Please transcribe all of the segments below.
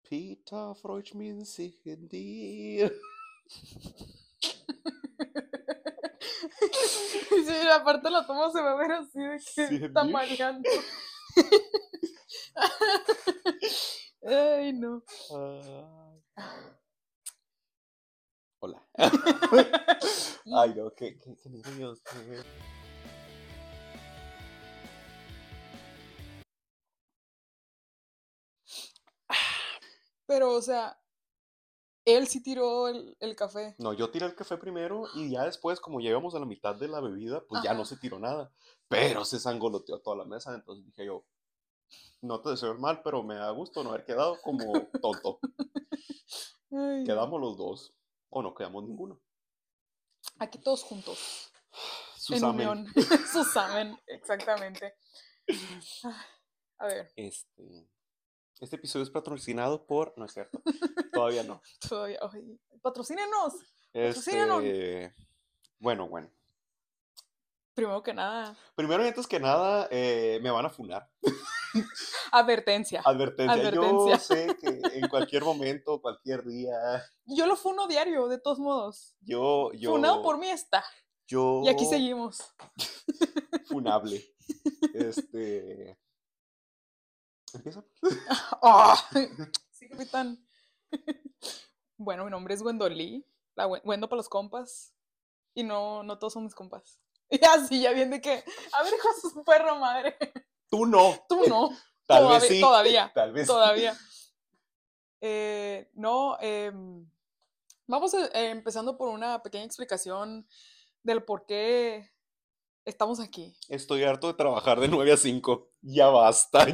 Peter freut mich sich in dir. Sí, aparte la toma se va a ver así de que Sí, está bien. mareando. Ay, no. Hola. Ay, no, qué nervios. Pero, o sea, él sí tiró el café. No, yo tiré el café primero y ya después, como llegamos a la mitad de la bebida, pues ya no Ajá. se tiró nada. Pero se sangoloteó toda la mesa, entonces dije yo, no te deseo el mal, pero me da gusto no haber quedado como tonto. Ay, no. Quedamos los dos, o no quedamos ninguno. Aquí todos juntos. En Susamen. unión. Susamen, exactamente. A ver, Este episodio es patrocinado por... No es cierto, todavía no. todavía. Ay, patrocínenos. Patrocínenos. Bueno. Primero que nada, Primero y antes que nada, me van a funar. advertencia. Advertencia, yo Advertencia. sé que en cualquier momento, cualquier día, Yo lo funo diario, de todos modos. yo, Funado por yo, mí está. Y aquí yo, seguimos. funable. ¿Empieza? Oh, sí, capitán. Bueno, mi nombre es Gwendolí. La Gwendo para los compas. Y no todos son mis compas. Y así, ya bien de que, a ver, hijo de su perro madre. Tú no. Tú no. Tal vez sí. Todavía. Tal vez sí. Todavía. No, vamos empezando por una pequeña explicación del por qué estamos aquí. Estoy harto de trabajar de 9 a 5. Ya basta.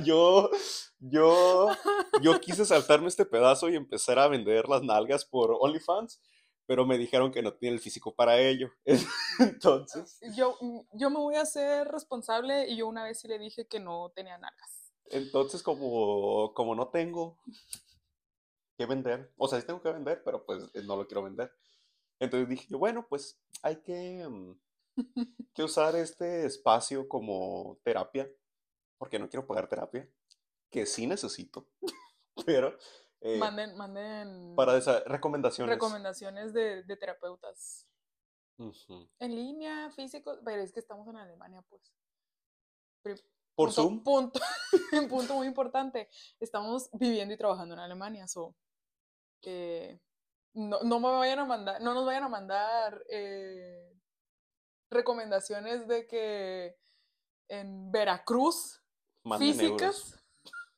Yo quise saltarme este pedazo y empezar a vender las nalgas por OnlyFans, pero me dijeron que no tiene el físico para ello. Entonces, Yo me voy a hacer responsable y yo una vez sí le dije que no tenía nalgas. entonces como no tengo que vender, o sea, sí tengo que vender, pero pues no lo quiero vender. Entonces dije yo, bueno, pues hay que usar este espacio como terapia, porque no quiero pagar terapia, que sí necesito, pero para Manden recomendaciones. recomendaciones de terapeutas. Ujú. En línea, físicos, pero es que estamos en Alemania, pues. Por Zoom, Punto, punto muy importante. Estamos viviendo y trabajando en Alemania, eh, no me vayan a mandar, no nos vayan a mandar recomendaciones de que en Veracruz, manden euros. físicas,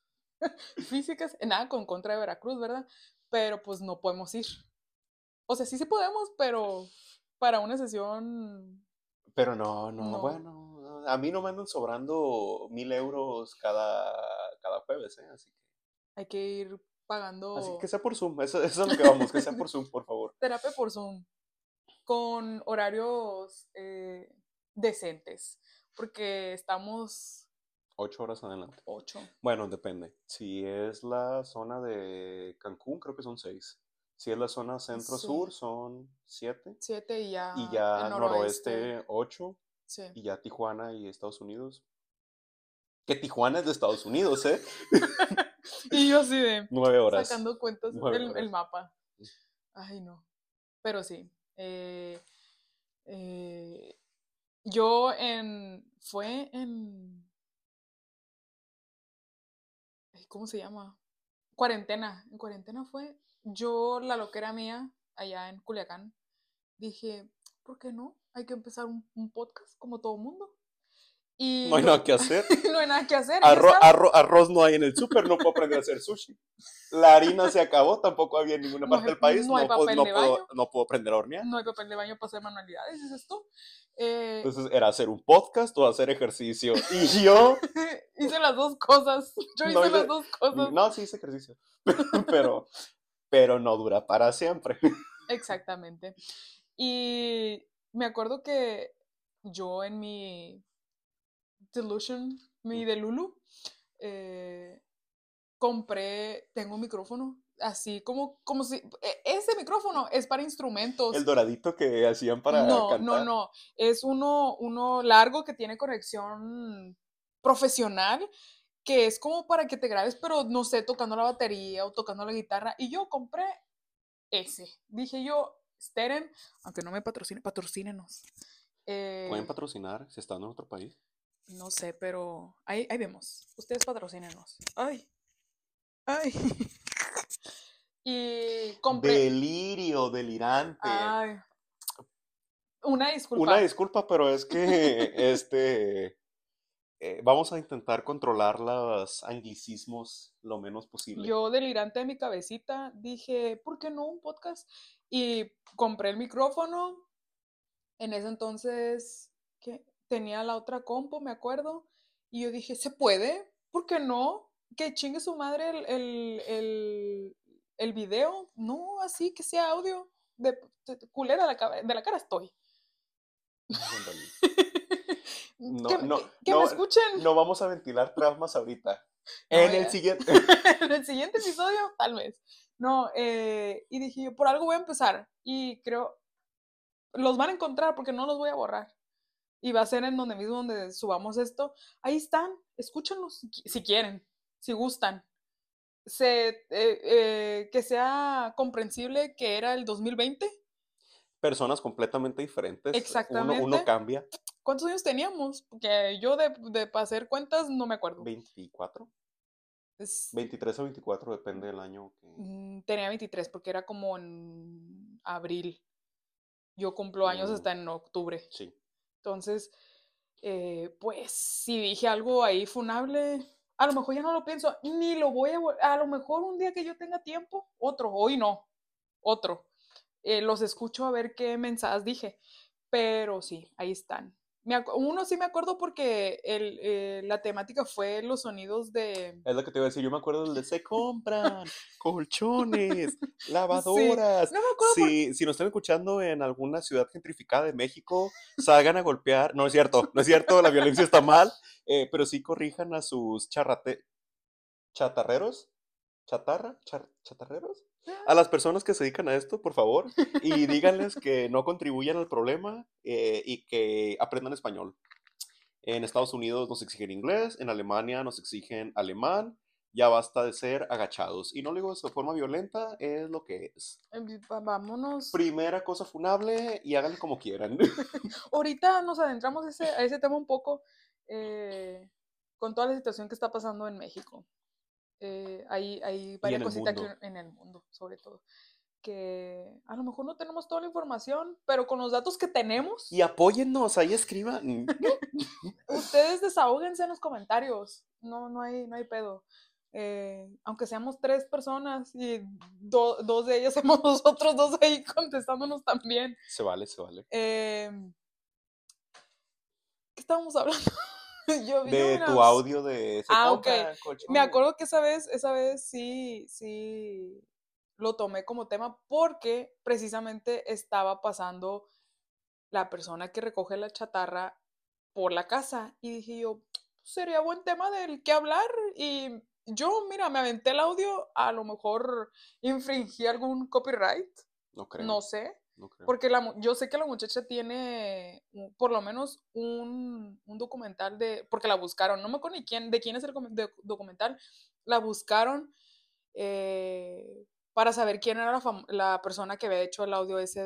nada con contra de Veracruz, ¿verdad? Pero pues no podemos ir. O sea, sí podemos, pero para una sesión, Pero no, no. bueno, a mí no me andan sobrando 1,000 euros cada jueves, ¿eh? Hay que ir Así que pagando sea por Zoom, eso es lo que vamos, que sea por Zoom, por favor. terapia por Zoom con horarios decentes, porque estamos 8 horas adelante. 8, Bueno, depende. Si es la zona de Cancún, creo que son 6. Si es la zona sí, centro-sur, son 7. 7 y Y ya el ya noroeste, noroeste, 8. sí. Y ya Tijuana y Estados Unidos. Que Tijuana es de Estados Unidos, ¿eh? Y yo así de 9 horas. sacando cuentas 9 horas. el mapa. Ay, no. Pero sí. Eh, yo fue en, ¿cómo se llama? Cuarentena. En cuarentena fue. Yo, la loquera mía, allá en Culiacán, dije, ¿por qué no? Hay que empezar un podcast como todo mundo. No Y hay nada que hacer. no hay nada que hacer. Yo estaba. Arroz no hay en el súper, no puedo aprender a hacer sushi. La harina se acabó, tampoco había en ninguna parte del país, No hay papel de baño. no puedo aprender a hornear. No hay papel de baño para hacer manualidades, dices tú. Entonces era hacer un podcast o hacer ejercicio. Y yo Hice las dos cosas. Yo no hice las hice, dos cosas. no, sí hice ejercicio, pero, pero no dura para siempre. Exactamente. Y me acuerdo que yo en mi delusion, mi delulu, eh, tengo un micrófono, así como si, ese micrófono es para El instrumentos. doradito que hacían para cantar. No, es uno largo que tiene conexión profesional que es como para que te grabes, pero no sé, tocando la batería o tocando la guitarra. Y yo compré ese. Dije yo, Steren, aunque no me patrocine, patrocínenos. ¿Pueden patrocinar si están en otro país? No sé, pero ahí vemos. Ustedes patrocínenos. Ay, ay. Y compré. Delirio, delirante. Ay, una Una disculpa. disculpa, pero es que vamos a intentar controlar los anglicismos lo menos posible. Yo delirante de mi cabecita dije, ¿por qué no un podcast? Y compré el micrófono. En ese entonces, que tenía la otra compo, me acuerdo. Y yo dije, ¿se puede? ¿Por qué no? Que chingue su madre el video. No, así que sea audio. Culera de la cara estoy. Wendolí. Que, No, me- no, que me no, escuchen. no vamos a ventilar traumas ahorita. No, En el ya. siguiente. En el siguiente episodio, tal vez. No, y dije yo, por algo voy a empezar. Y creo, los van a encontrar porque no los voy a borrar. Y va a ser en donde mismo donde subamos esto. Ahí están, escúchenlos si quieren, si gustan. Que sea comprensible que era el 2020. Personas completamente diferentes. Uno Exactamente. cambia. ¿Cuántos años teníamos? Porque yo para hacer cuentas no me acuerdo. 24, Es- 23 o 24, depende del año que... Tenía 23 porque era como en abril. Yo cumplo años Mm, hasta en octubre. sí. Entonces, pues si dije algo ahí funable, a lo mejor ya no lo pienso, ni lo voy a lo mejor un día que yo tenga tiempo, otro, hoy no, otro. Los escucho a ver qué mensajes dije, pero sí, ahí están. Uno sí me acuerdo porque la temática fue los sonidos de... Es lo que te iba a decir. Yo me acuerdo del de se compran colchones, Sí, lavadoras. no me acuerdo porque... Si nos están escuchando en alguna ciudad gentrificada de México, salgan a golpear. No es cierto, no es cierto, la violencia está mal. Pero sí corrijan a sus chatarreros. ¿Chatarreros? A las personas que se dedican a esto, por favor, y díganles que no contribuyan al problema y que aprendan español. En Estados Unidos nos exigen inglés, en Alemania nos exigen alemán, ya basta de ser agachados. Y no lo digo de forma violenta, es lo que es. Vámonos. Primera cosa funable y háganle como quieran. Ahorita nos adentramos a ese tema un poco con toda la situación que está pasando en México. Hay Y varias en el cositas mundo. en el mundo, sobre todo, que a lo mejor no tenemos toda la información, pero con los datos que tenemos, Y apóyennos, ahí escriban. ustedes desahóguense en los comentarios. No hay pedo. Aunque seamos 3 personas y dos de ellas somos nosotros dos ahí contestándonos también. Se vale, se vale. ¿Qué estábamos hablando? yo De mira, tu audio de se ok. compran Me colchones. acuerdo que esa vez sí lo tomé como tema porque precisamente estaba pasando la persona que recoge la chatarra por la casa y dije yo, sería buen tema del que hablar y yo, mira, me aventé el audio, a lo mejor infringí algún copyright, No creo, no sé, no creo. porque yo sé que la muchacha tiene por lo menos un documental porque la buscaron, no me acuerdo ni de quién es el documental, la buscaron para saber quién era la persona que había hecho el audio ese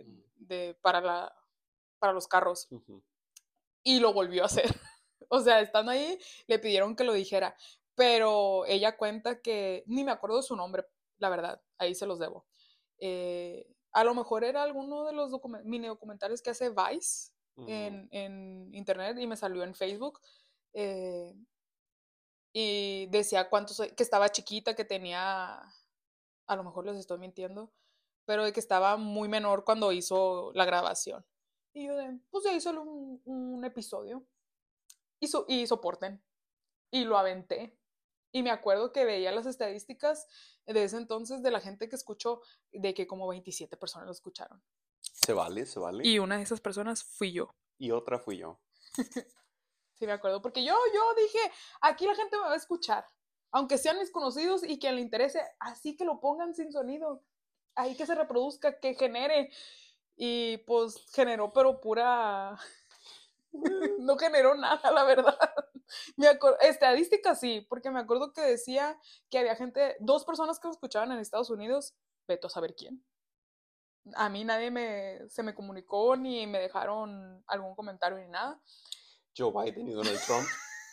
para los carros Ujú. y lo volvió a hacer. O sea, estando ahí, le pidieron que lo dijera, pero ella cuenta que, ni me acuerdo de su nombre, la verdad, ahí se los debo. A lo mejor era alguno de los mini documentales que hace Vice Ujú. en internet y me salió en Facebook. eh, y decía que estaba chiquita, que tenía, a lo mejor les estoy mintiendo, pero de que estaba muy menor cuando hizo la grabación. Y yo pues ya hizo un episodio y soporten. Y lo aventé. Y me acuerdo que veía las estadísticas de ese entonces de la gente que escuchó, de que como 27 personas lo escucharon. Se vale, se vale. Y una de esas personas fui yo. Y otra fui yo. Sí, me acuerdo, porque yo dije, aquí la gente me va a escuchar, aunque sean mis conocidos y que le interese, así que lo pongan sin sonido, ahí que se reproduzca, que genere. Y pues generó, pero pura... No generó nada, la verdad. Estadística sí, porque me acuerdo que decía que había gente, 2 personas que lo escuchaban en Estados Unidos, veto a saber quién. A mí se me comunicó ni me dejaron algún comentario ni nada. Joe Biden y Donald Trump.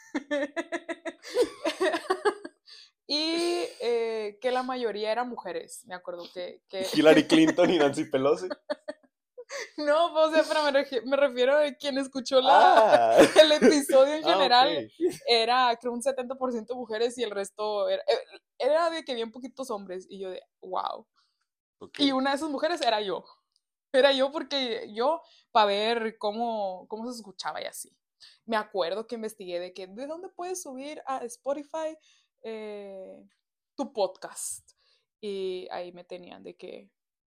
Y que la mayoría eran mujeres. Me acuerdo que... Hillary Clinton y Nancy Pelosi. No, pues, o sea, pero me refiero a quien escuchó Ah, el episodio en ok. general. Era, creo, un 70% mujeres y el resto era de que bien poquitos hombres. Y yo de, wow. Ok. Y una de esas mujeres era yo. Era yo porque yo, para ver cómo se escuchaba y así. Me acuerdo que investigué de que, ¿de dónde puedes subir a Spotify eh, tu podcast? Y ahí me tenían de que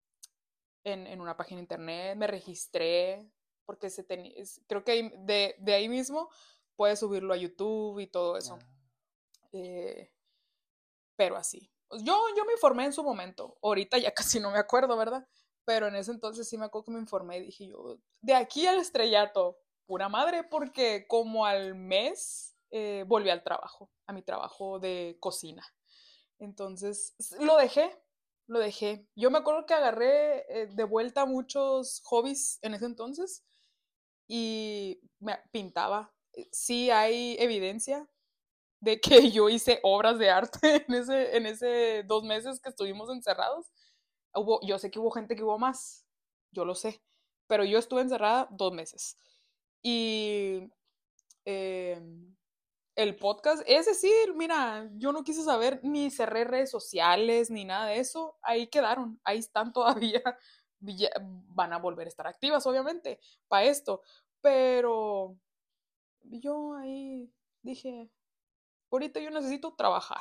en una página de internet, me registré, porque creo que de ahí mismo puedes subirlo a YouTube y todo eso. Eh, pero así. Yo me informé en su momento. Ahorita ya casi no me acuerdo, ¿verdad? Pero en ese entonces sí me acuerdo que me informé y dije yo, de aquí al estrellato, pura madre, porque como al mes volví al trabajo, a mi trabajo de cocina. Entonces, lo dejé. Yo me acuerdo que agarré de vuelta muchos hobbies en ese entonces y me pintaba. Sí hay evidencia de que yo hice obras de arte en ese 2 meses que estuvimos encerrados. Yo sé que hubo gente que hubo más, yo lo sé, pero yo estuve encerrada 2 meses. Y eh, el podcast, es decir, mira, yo no quise saber ni cerré redes sociales ni nada de eso. Ahí quedaron, ahí están todavía. Van a volver a estar activas, obviamente, para esto. Pero yo ahí dije, ahorita yo necesito trabajar.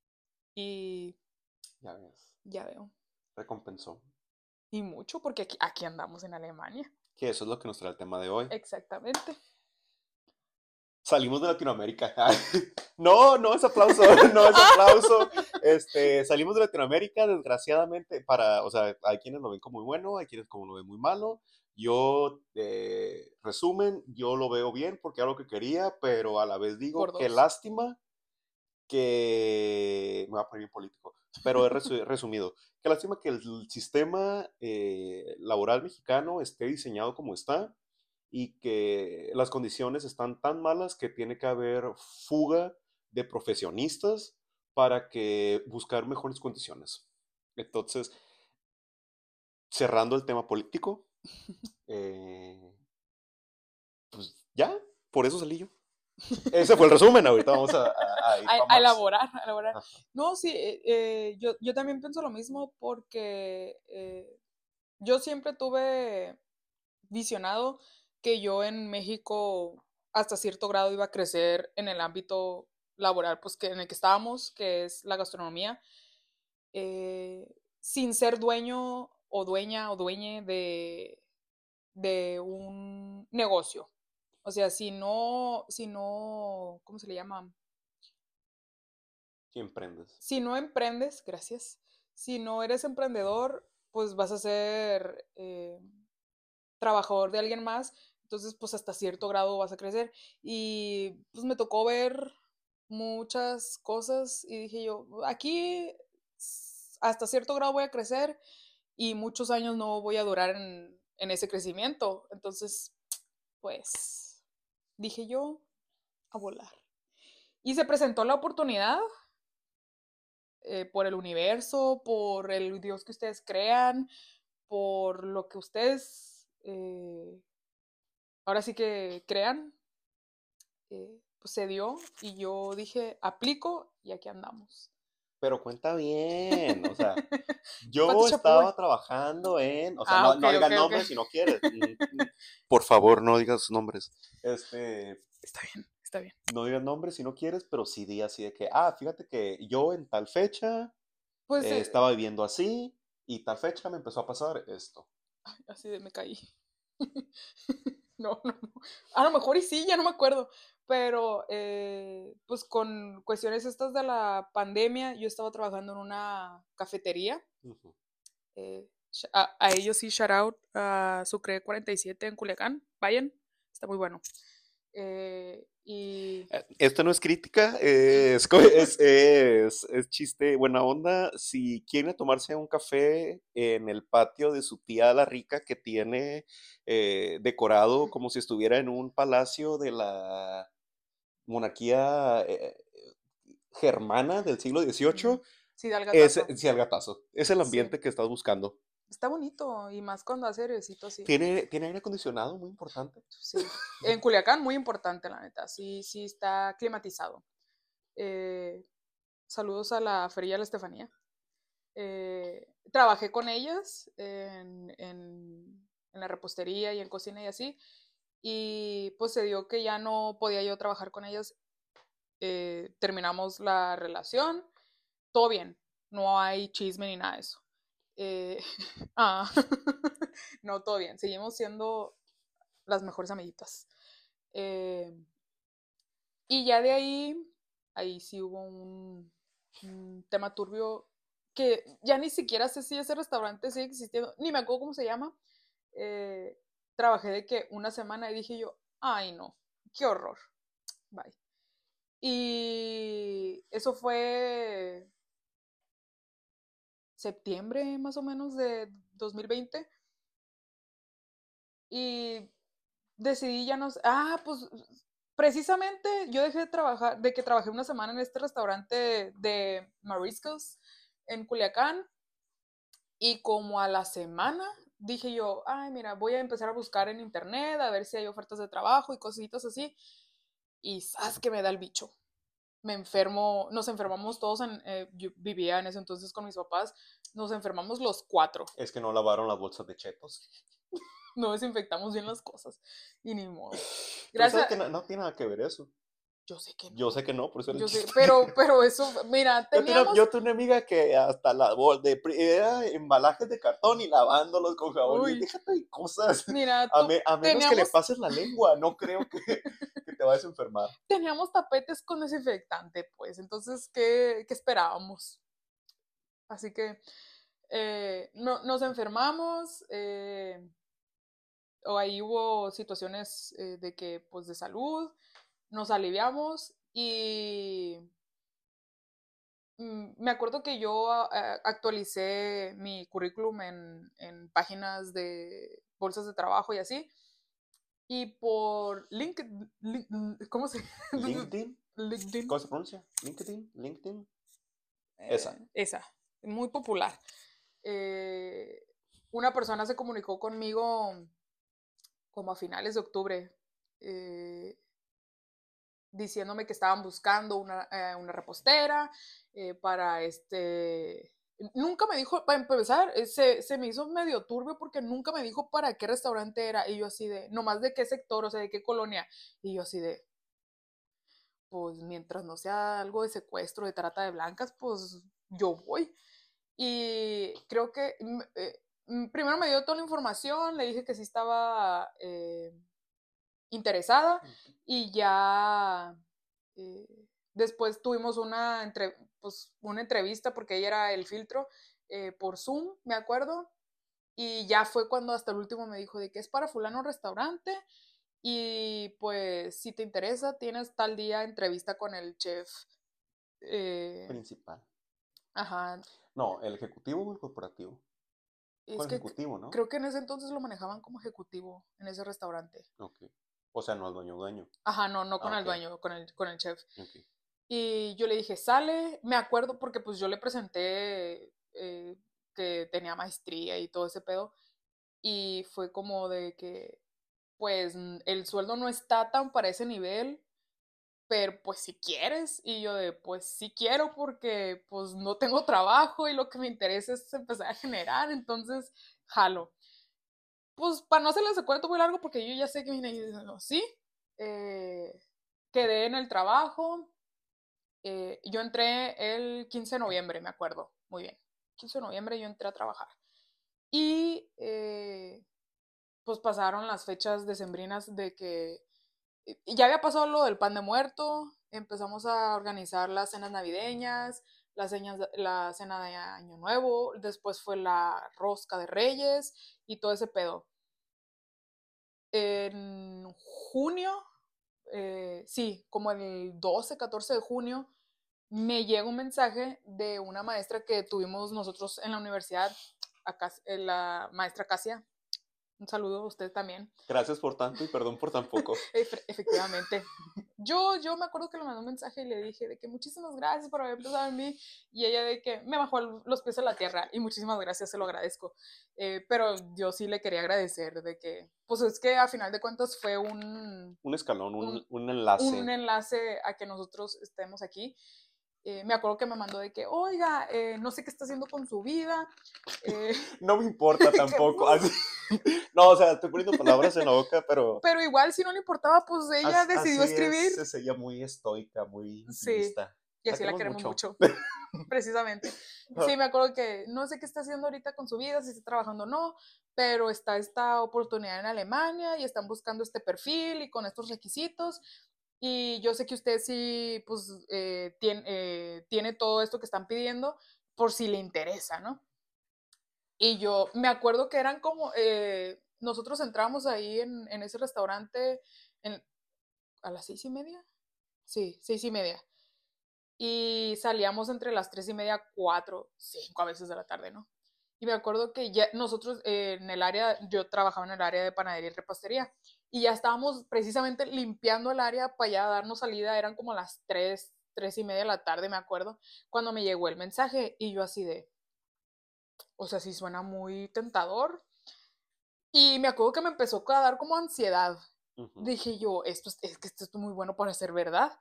Y Ya ves. ya veo. Recompensó. Y mucho, porque aquí andamos en Alemania. Que eso es lo que nos trae el tema de hoy. Exactamente. Salimos de Latinoamérica. No, no es aplauso, no es aplauso. Salimos de Latinoamérica, desgraciadamente, o sea, hay quienes lo ven como muy bueno, hay quienes como lo ven muy malo. Yo, resumen, yo lo veo bien porque era lo que quería, pero a la vez Por digo, qué dos. lástima que, me va a poner bien político, pero he resumido, qué lástima que el sistema laboral mexicano esté diseñado como está y que las condiciones están tan malas que tiene que haber fuga de profesionistas para que buscar mejores condiciones. Entonces, cerrando el tema político, eh, pues ya, por eso salí yo. Ese fue el resumen, ahorita vamos a ir para A más. elaborar, a elaborar. Ajá. No, sí, yo también pienso lo mismo porque yo siempre tuve visionado que yo en México hasta cierto grado iba a crecer en el ámbito laboral pues, en el que estábamos, que es la gastronomía, sin ser dueño o dueña o dueñe de un negocio. O sea, ¿cómo se le llama? Si emprendes. Si no emprendes, gracias, si no eres emprendedor, pues vas a ser trabajador de alguien más, entonces pues hasta cierto grado vas a crecer. Y pues me tocó ver muchas cosas y dije yo, aquí hasta cierto grado voy a crecer y muchos años no voy a durar en ese crecimiento. Entonces, pues dije yo, a volar. Y se presentó la oportunidad por el universo, por el Dios que ustedes crean, por lo que ustedes ahora sí que crean, pues se dio y yo dije, aplico y aquí andamos. Pero cuenta bien, o sea, Pati yo Chapoy. estaba trabajando o sea, Ah, no, ok, no ok, digas ok. nombres si no quieres. Por favor, no digas nombres. Está bien, está bien. No digas nombres si no quieres, pero sí di así de que, fíjate que yo en tal fecha Pues estaba viviendo así y tal fecha me empezó a pasar esto. así de me caí. No, no, no. A lo mejor y sí, ya no me acuerdo. Pero pues con cuestiones estas de la pandemia, yo estaba trabajando en una cafetería. Ujú. A ellos sí, shout out a Sucre 47 en Culiacán. Vayan, Está muy bueno. Y Esto no es crítica, es chiste, buena onda. Si quiere tomarse un café en el patio de su tía la rica que tiene decorado como si estuviera en un palacio de la monarquía germana del siglo XVIII, sí, da el es, gatazo. sí, al gatazo. Es el Sí, ambiente que estás buscando. está bonito y más cuando hace airecito así. Tiene aire acondicionado, muy importante. Sí. En Culiacán, muy importante, la neta. Sí, sí está climatizado. Eh, Saludos a la Feria de la Estefanía. Trabajé con ellas en la repostería y en cocina y así. Y pues se dio que ya no podía yo trabajar con ellas. Terminamos la relación. Todo bien. No hay chisme ni nada de eso. Eh, ah, no, todo bien. Seguimos siendo las mejores amiguitas. Eh, y ya de ahí sí hubo un tema turbio que ya ni siquiera sé si ese restaurante sigue existiendo, ni me acuerdo cómo se llama. Eh, Trabajé de que una semana y dije yo, ay no, qué horror, bye. Y eso fue septiembre más o menos de 2020 y decidí ya no sé, pues precisamente yo dejé de trabajar, de que trabajé una semana en este restaurante de mariscos en Culiacán y como a la semana dije yo, ay mira, voy a empezar a buscar en internet a ver si hay ofertas de trabajo y cositas así y sabes que me da el bicho. Me enfermo, nos enfermamos todos, yo vivía en ese entonces con mis papás, nos enfermamos los cuatro, Es que no lavaron las bolsas de chetos. no desinfectamos bien las cosas y ni modo. Pero sabes Gracias, que no tiene nada que ver eso. yo sé que Yo no, sé que no, por eso era el yo sé, chiste. pero eso, mira, teníamos, Yo tengo una amiga que hasta la era embalajes de cartón y lavándolos con jabón. Y uy, déjate de cosas. mira, A menos que le teníamos, pases la lengua, no creo que te vayas a enfermar. teníamos tapetes con desinfectante, pues, entonces, ¿qué esperábamos? Así que no, nos enfermamos, o ahí hubo situaciones de que, pues, de salud, nos aliviamos y me acuerdo que yo actualicé mi currículum en páginas de bolsas de trabajo y así. Y por ¿cómo se? LinkedIn, LinkedIn. ¿cómo se pronuncia? LinkedIn. Esa. Esa, muy popular. Eh, una persona se comunicó conmigo como a finales de octubre, eh, diciéndome que estaban buscando una repostera para este. Nunca me dijo, para empezar, se me hizo medio turbio porque nunca me dijo para qué restaurante era. Y yo así de, nomás de qué sector, o sea, de qué colonia. Y yo así de, pues mientras no sea algo de secuestro, de trata de blancas, pues yo voy. Y creo que primero me dio toda la información, le dije que sí estaba interesada y ya eh, después tuvimos pues, una entrevista porque ella era el filtro por Zoom, me acuerdo, y ya fue cuando hasta el último me dijo de que es para fulano restaurante y pues si te interesa tienes tal día entrevista con el chef. eh, Principal. ajá, No, el ejecutivo o el corporativo. es Con que ejecutivo, ¿no? creo que en ese entonces lo manejaban como ejecutivo en ese restaurante. Ok. O sea, no el dueño. Ajá, no, no Ah, con el ok. dueño, con el chef. Ok. Y yo le dije, sale, me acuerdo porque pues yo le presenté que tenía maestría y todo ese pedo. Y fue como de que, pues el sueldo no está tan para ese nivel, pero pues si quieres. Y yo de, pues sí quiero porque pues no tengo trabajo y lo que me interesa es empezar a generar, entonces jalo. Pues para no hacerles el cuento muy largo porque yo ya sé que viene y no, sí. Eh, Quedé en el trabajo. Yo entré el 15 de noviembre, me acuerdo, muy bien. 15 de noviembre yo entré a trabajar. Y pues pasaron las fechas decembrinas de que ya había pasado lo del pan de muerto, empezamos a organizar las cenas navideñas, la cena de Año Nuevo, después fue la rosca de Reyes y todo ese pedo. En junio, sí, como el 12, 14 de junio, me llega un mensaje de una maestra que tuvimos nosotros en la universidad, la maestra Casia. Un saludo a usted también. Gracias por tanto y perdón por tan poco. Efectivamente. Yo me acuerdo que le mandé un mensaje y le dije de que muchísimas gracias por haber pensado en mí, y ella de que me bajó los pies a la tierra, y muchísimas gracias, se lo agradezco. Pero yo sí le quería agradecer de que, pues es que a final de cuentas fue Un escalón, un, un un enlace. enlace a que nosotros estemos aquí. Me acuerdo que me mandó de que, oiga, no sé qué está haciendo con su vida. No me importa que, tampoco. Así. No, o sea, estoy poniendo palabras en la boca, pero igual, si no le importaba, pues ella decidió así escribir. es ella muy estoica, muy Sí, intimista. y La así la queremos queremos mucho. mucho, precisamente. Sí, me acuerdo que no sé qué está haciendo ahorita con su vida, si está trabajando o no, pero está esta oportunidad en Alemania y están buscando este perfil y con estos requisitos. Y yo sé que usted sí, pues, tiene todo esto que están pidiendo por si le interesa, ¿no? Y yo me acuerdo que eran como, nosotros entramos ahí en ese restaurante en- a las 6:30. Sí, 6:30. Y salíamos entre las 3:30, 4, 5 a veces de la tarde, ¿no? Y me acuerdo que ya nosotros en el área, yo trabajaba en el área de panadería y repostería, y ya estábamos precisamente limpiando el área para ya darnos salida, eran como las 3, 3:30 de la tarde, me acuerdo, cuando me llegó el mensaje, y yo así de, o sea, sí suena muy tentador, y me acuerdo que me empezó a dar como ansiedad. Ujú. Dije yo, es que esto es muy bueno para ser verdad.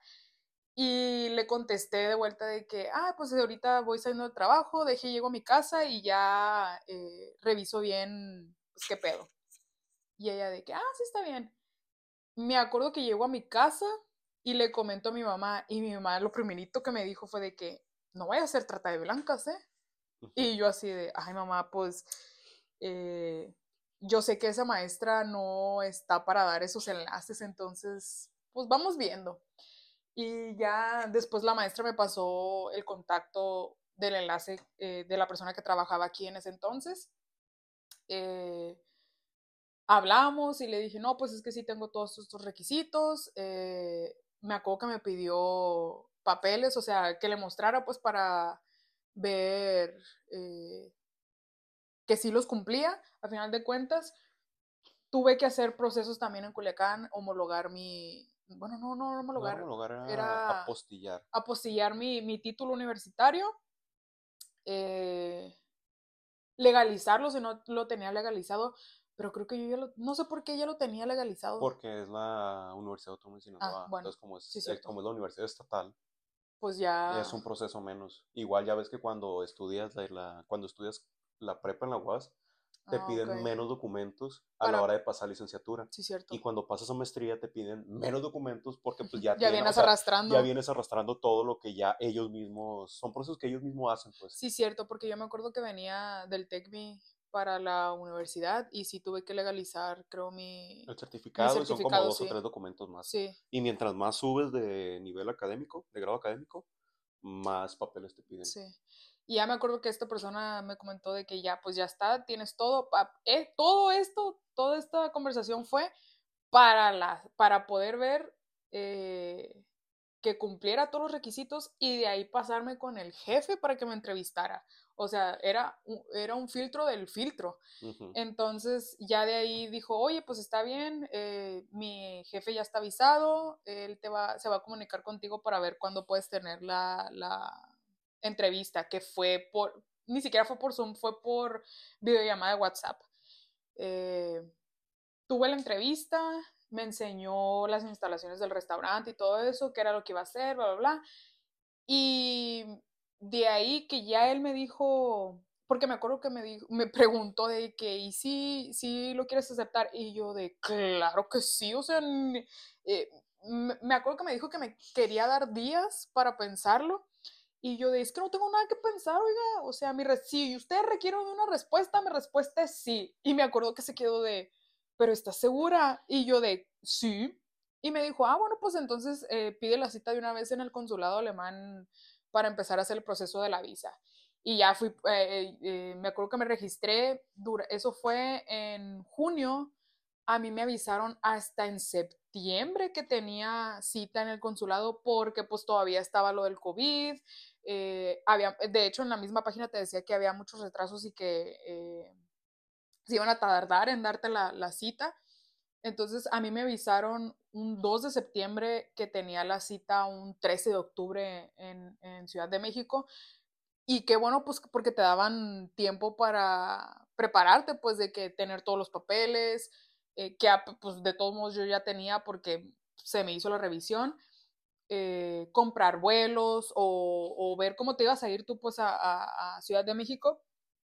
Y le contesté de vuelta de que, pues ahorita voy saliendo del trabajo, dejé, llego a mi casa y ya reviso bien, pues qué pedo. Y ella de que, sí, está bien. Me acuerdo que llego a mi casa y le comento a mi mamá, y mi mamá lo primerito que me dijo fue de que, no vaya a ser trata de blancas, ¿eh? Ujú. Y yo así de, ay mamá, pues eh, yo sé que esa maestra no está para dar esos enlaces, entonces, pues vamos viendo. Y ya después la maestra me pasó el contacto del enlace de la persona que trabajaba aquí en ese entonces. Eh, Hablamos y le dije, no, pues es que sí tengo todos estos requisitos. Me acuerdo que me pidió papeles, o sea, que le mostrara pues para ver eh, que sí los cumplía. A final de cuentas, tuve que hacer procesos también en Culiacán, homologar bueno, no No era homologar, homologar, era era apostillar. apostillar mi título universitario, eh, legalizarlo si no lo tenía legalizado, pero creo que yo no sé por qué ya lo tenía legalizado. Porque es la Universidad Autónoma de Sinaloa. Bueno, Entonces, sí, cierto. como es la universidad estatal, Pues es ya. un proceso menos. Igual ya ves que cuando estudias cuando estudias la prepa en la UAS, te Ok. piden menos documentos a la Para. hora de pasar licenciatura. Sí, Y cierto. cuando pasas a maestría te piden menos documentos porque pues ya Ya tienen, o vienes sea, ya arrastrando. vienes arrastrando todo lo que ya ellos mismos, son procesos que ellos mismos hacen, pues. Sí, cierto, porque yo me acuerdo que venía del TECMI para la universidad y sí tuve que legalizar, creo, mi, El mi certificado y son como certificado, dos o sí. tres documentos más. Sí, Y mientras más subes de nivel académico, de grado académico, más papeles te piden. sí. Y ya me acuerdo que esta persona me comentó de que ya, pues ya está, tienes todo. Todo esto, toda esta conversación fue para poder ver que cumpliera todos los requisitos y de ahí pasarme con el jefe para que me entrevistara. O sea, era un filtro del filtro. Ujú. Entonces ya de ahí dijo, oye, pues está bien, mi jefe ya está avisado, él se va a comunicar contigo para ver cuándo puedes tener la entrevista, que ni siquiera fue por Zoom, fue por videollamada de WhatsApp. Eh, Tuve la entrevista, me enseñó las instalaciones del restaurante y todo eso, qué era lo que iba a hacer, bla, bla, bla. Y de ahí que ya él me dijo, porque me acuerdo que me preguntó de que, ¿y si lo quieres aceptar? Y yo de, claro que sí, o sea, me acuerdo que me dijo que me quería dar días para pensarlo. Y yo de, es que no tengo nada que pensar, oiga, o sea, si usted requiere de una respuesta, mi respuesta es sí. Y me acuerdo que se quedó de, ¿pero estás segura? Y yo de, sí. Y me dijo, bueno, pues entonces pide la cita de una vez en el consulado alemán para empezar a hacer el proceso de la visa. Y ya fui, me acuerdo que me registré, eso fue en junio, a mí me avisaron hasta en septiembre que tenía cita en el consulado porque pues todavía estaba lo del COVID. De hecho, en la misma página te decía que había muchos retrasos y que se iban a tardar en darte la cita. Entonces a mí me avisaron un 2 de septiembre que tenía la cita un 13 de octubre en Ciudad de México. Y qué bueno, pues porque te daban tiempo para prepararte, pues de que tener todos los papeles, pues de todos modos yo ya tenía porque se me hizo la revisión, comprar vuelos o ver cómo te ibas a ir tú pues a Ciudad de México.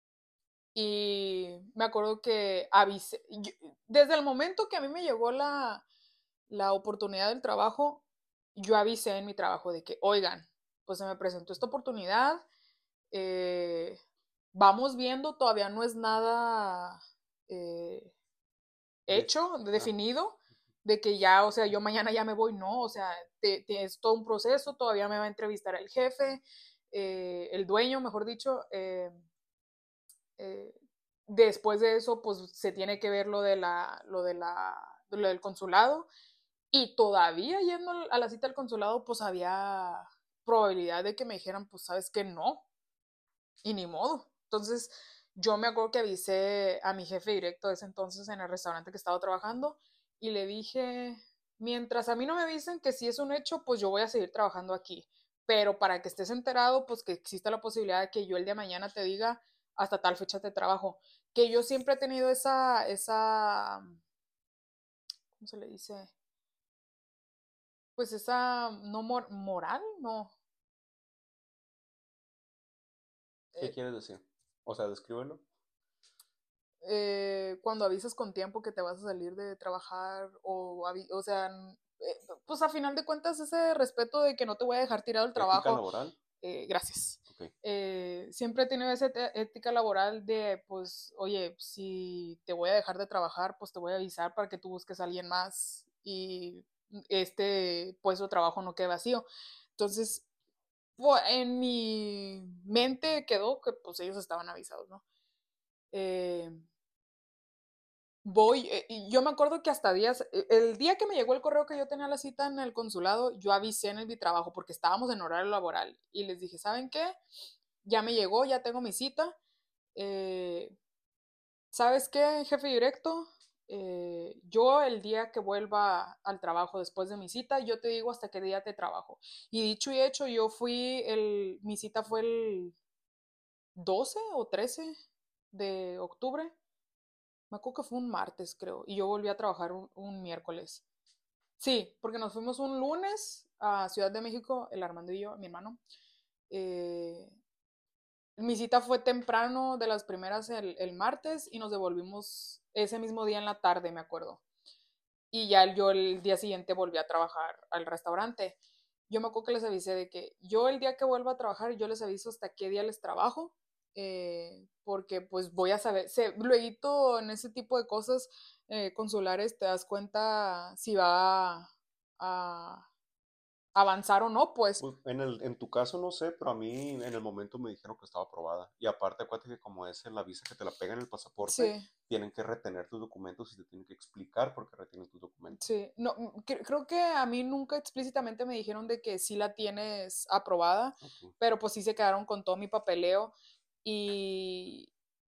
Y me acuerdo que desde el momento que a mí me llegó la oportunidad del trabajo, yo avisé en mi trabajo de que, oigan, pues se me presentó esta oportunidad, eh, vamos viendo, todavía no es nada hecho, Ah, definido, de que ya, o sea, yo mañana ya me voy, no, o sea, es todo un proceso, todavía me va a entrevistar el jefe, el dueño, mejor dicho, eh, después de eso, pues se tiene que ver lo del consulado. Y todavía yendo a la cita del consulado, pues había probabilidad de que me dijeran, pues sabes que no, y ni modo. Entonces, yo me acuerdo que avisé a mi jefe directo de ese entonces en el restaurante que estaba trabajando y le dije, mientras a mí no me avisen que sí es un hecho, pues yo voy a seguir trabajando aquí. Pero para que estés enterado, pues que exista la posibilidad de que yo el día de mañana te diga hasta tal fecha de trabajo. Que yo siempre he tenido ¿cómo se le dice? Pues esa, no moral, no. ¿qué Eh, quieres decir? O sea, descríbelo. Cuando avisas con tiempo que te vas a salir de trabajar o sea, pues a final de cuentas ese respeto de que no te voy a dejar tirado el ¿Ética trabajo, laboral? gracias. Ok. Siempre he tenido esa ética laboral de, pues, oye, si te voy a dejar de trabajar, pues te voy a avisar para que tú busques a alguien más y este puesto de trabajo no quede vacío. Entonces, en mi mente quedó que pues ellos estaban avisados, ¿no? Eh, y yo me acuerdo que hasta el día que me llegó el correo que yo tenía la cita en el consulado, yo avisé en mi trabajo porque estábamos en horario laboral y les dije, ¿saben qué? Ya me llegó, ya tengo mi cita. eh, ¿Sabes qué, jefe directo? Yo el día que vuelva al trabajo después de mi cita, yo te digo hasta qué día te trabajo. Y dicho y hecho, mi cita fue el 12 o 13 de octubre. Me acuerdo que fue un martes, creo, y yo volví a trabajar un miércoles. Sí, porque nos fuimos un lunes a Ciudad de México, el Armando y yo, mi hermano. Eh, Mi cita fue temprano, de las primeras el martes, y nos devolvimos ese mismo día en la tarde, me acuerdo. Y ya yo el día siguiente volví a trabajar al restaurante. Yo me acuerdo que les avisé de que yo el día que vuelva a trabajar, yo les aviso hasta qué día les trabajo, porque pues voy a saber, luego en ese tipo de cosas consulares te das cuenta si va a avanzar o no, pues Pues en tu caso no sé, pero a mí en el momento me dijeron que estaba aprobada. Y aparte, acuérdate que como es la visa que te la pega en el pasaporte, sí. tienen que retener tus documentos y te tienen que explicar por qué retienen tus documentos. Sí, no, creo que a mí nunca explícitamente me dijeron de que sí la tienes aprobada, Ok. pero pues sí se quedaron con todo mi papeleo y,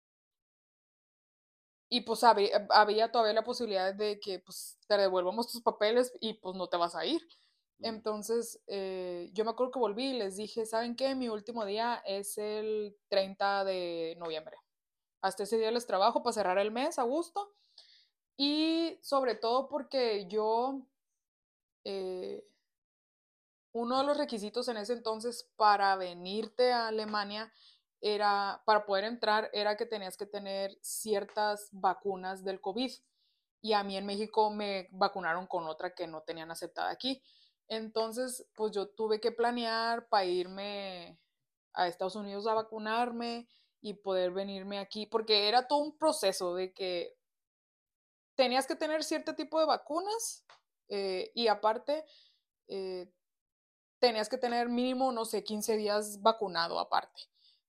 y pues había todavía la posibilidad de que pues te devuelvamos tus papeles y pues no te vas a ir. Mm. Entonces, yo me acuerdo que volví y les dije, ¿saben qué? Mi último día es el 30 de noviembre. Hasta ese día les trabajo para cerrar el mes a gusto y sobre todo porque yo... eh, uno de los requisitos en ese entonces para venirte a Alemania para poder entrar, era que tenías que tener ciertas vacunas del COVID. Y a mí en México me vacunaron con otra que no tenían aceptada aquí. Entonces, pues yo tuve que planear para irme a Estados Unidos a vacunarme y poder venirme aquí, porque era todo un proceso de que tenías que tener cierto tipo de vacunas y aparte eh, tenías que tener mínimo, no sé, 15 días vacunado aparte.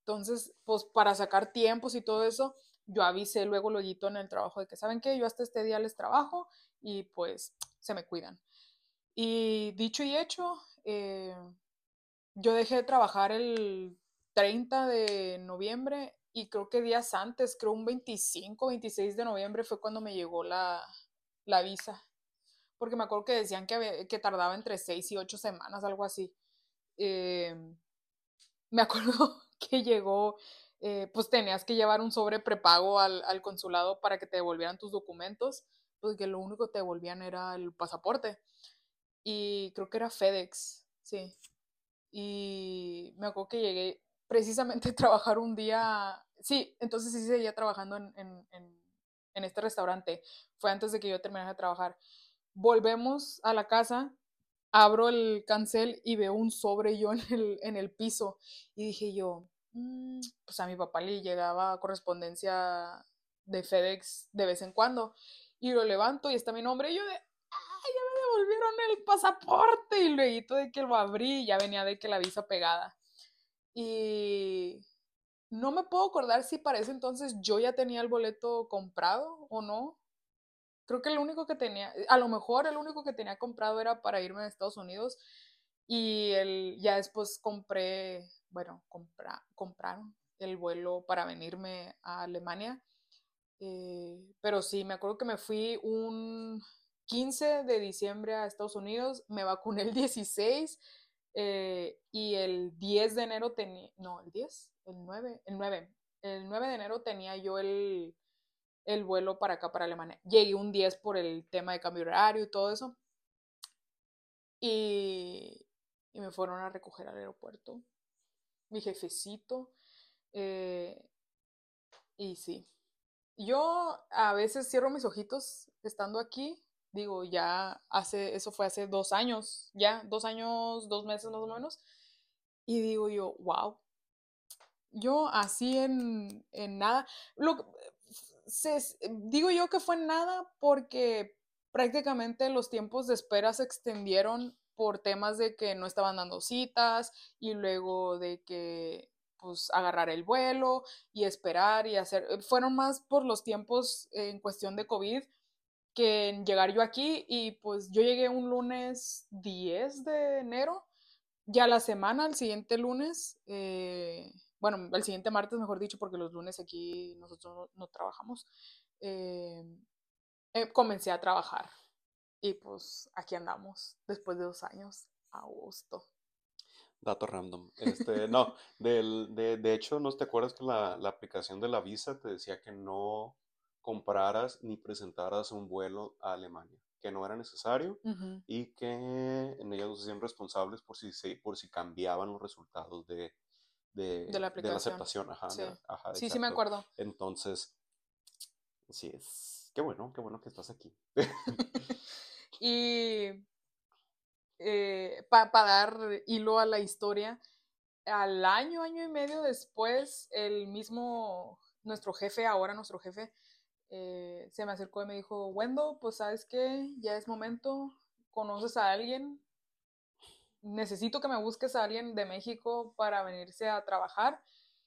Entonces, pues para sacar tiempos y todo eso, yo avisé luego en el trabajo de que, ¿saben qué? Yo hasta este día les trabajo y pues se me cuidan. Y dicho y hecho, yo dejé de trabajar el 30 de noviembre y creo que días antes, creo un 25, 26 de noviembre fue cuando me llegó la visa. Porque me acuerdo que decían que tardaba entre 6 y 8 semanas, algo así. Eh, Me acuerdo que llegó, pues tenías que llevar un sobre prepago al consulado para que te devolvieran tus documentos, pues que lo único que te devolvían era el pasaporte. Y creo que era FedEx, sí. Y me acuerdo que llegué precisamente a trabajar un día, sí, entonces sí seguía trabajando en este restaurante. Fue antes de que yo terminara de trabajar. Volvemos a la casa, abro el cancel y veo un sobre yo en el piso. Y dije yo, pues a mi papá le llegaba correspondencia de FedEx de vez en cuando. Y lo levanto y está mi nombre. Y yo de, ¡ay, ya me devolvieron el pasaporte! Y luego de que lo abrí, ya venía de que la visa pegada. Y no me puedo acordar si para ese entonces yo ya tenía el boleto comprado o no. Creo que el único que tenía, a lo mejor el único que tenía comprado era para irme a Estados Unidos y ya después compré, bueno, compraron el vuelo para venirme a Alemania. Pero sí, me acuerdo que me fui un 15 de diciembre a Estados Unidos, me vacuné el 16 y el 10 de enero tenía, no, el 10, el nueve de enero tenía yo el vuelo para acá, para Alemania. Llegué un 10 por el tema de cambio horario y todo eso. Y, y me fueron a recoger al aeropuerto. Mi jefecito. eh, y sí. Yo a veces cierro mis ojitos estando aquí. Digo, eso fue hace 2 años, ya, 2 años, 2 meses más o menos. Y digo yo, wow, yo así en nada. Digo yo que fue en nada porque prácticamente los tiempos de espera se extendieron por temas de que no estaban dando citas y luego de que pues agarrar el vuelo y esperar y hacer, fueron más por los tiempos en cuestión de COVID que en llegar yo aquí y pues yo llegué un lunes 10 de enero, ya la semana, el siguiente lunes, bueno, el siguiente martes, mejor dicho, porque los lunes aquí nosotros no trabajamos, eh, comencé a trabajar. Y pues aquí andamos, después de 2 años, a gusto. Dato random. No, de hecho, ¿no te acuerdas que la aplicación de la visa te decía que no compraras ni presentaras un vuelo a Alemania? Que no era necesario Ujú. y que en ellos nos hacían responsables por si cambiaban los resultados De la de la aplicación. aceptación. Ajá, Sí. ajá, Sí, sí me exacto. acuerdo. Entonces, sí es. Qué bueno que estás aquí. Y para dar hilo a la historia, al año, año y medio después, nuestro jefe, se me acercó y me dijo, Wendo, pues sabes qué, ya es momento, conoces a alguien, necesito que me busques a alguien de México para venirse a trabajar.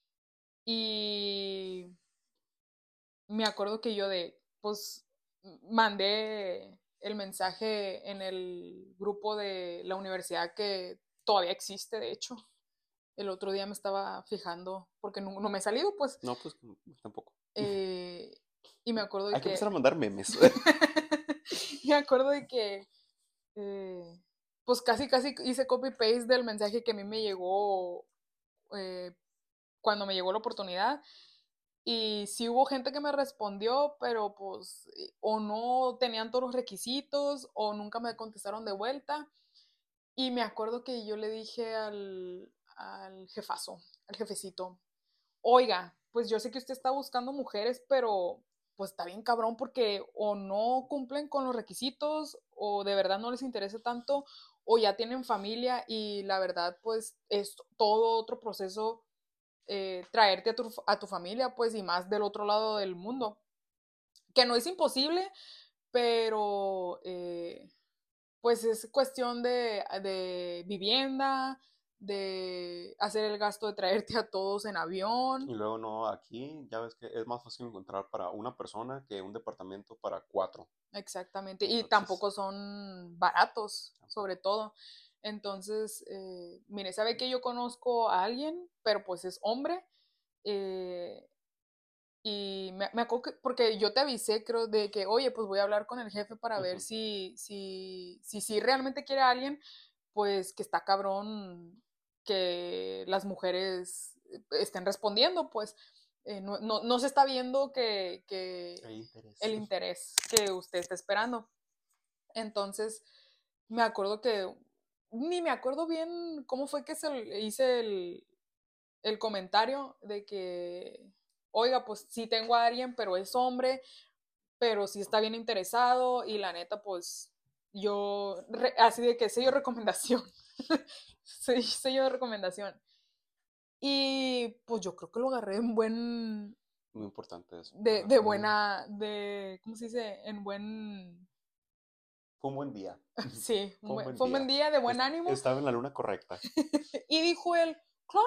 Y me acuerdo que yo pues mandé el mensaje en el grupo de la universidad que todavía existe, de hecho. El otro día me estaba fijando porque no me he salido, pues. No, pues tampoco. eh, y me acuerdo de Hay que que. empezar a mandar memes. Me acuerdo de que. eh, pues casi, casi hice copy-paste del mensaje que a mí me llegó eh, cuando me llegó la oportunidad. Y sí hubo gente que me respondió, pero pues o no tenían todos los requisitos o nunca me contestaron de vuelta. Y me acuerdo que yo le dije al jefazo, al jefecito, oiga, pues yo sé que usted está buscando mujeres, pero pues está bien cabrón porque o no cumplen con los requisitos o de verdad no les interesa tanto o ya tienen familia y la verdad pues es todo otro proceso traerte a tu familia pues y más del otro lado del mundo, que no es imposible, pero pues es cuestión de vivienda, de hacer el gasto de traerte a todos en avión. Y luego no, aquí ya ves que es más fácil encontrar para una persona que un departamento para 4. Exactamente, y Entonces, tampoco son baratos, sobre tampoco. todo. Entonces, mire, sabe que yo conozco a alguien, pero pues es hombre, eh, y me acuerdo que, porque yo te avisé, creo, de que, oye, pues voy a hablar con el jefe para ver Ujú. si realmente quiere a alguien, pues que está cabrón que las mujeres estén respondiendo, pues no se está viendo Hay que interés. el interés que usted está esperando. Entonces, me acuerdo que, ni me acuerdo bien cómo fue que hice el comentario de que, oiga, pues sí tengo a alguien, pero es hombre, pero sí está bien interesado y la neta, pues yo, así de que sello recomendación, sello de recomendación. Y pues yo creo que lo agarré en buen, Muy importante eso. de buena, ¿cómo se dice? En buen, Fue un buen día. sí, Fue un buen fue un buen día. día, de buen ánimo. Estaba en la luna correcta. Y dijo él, claro,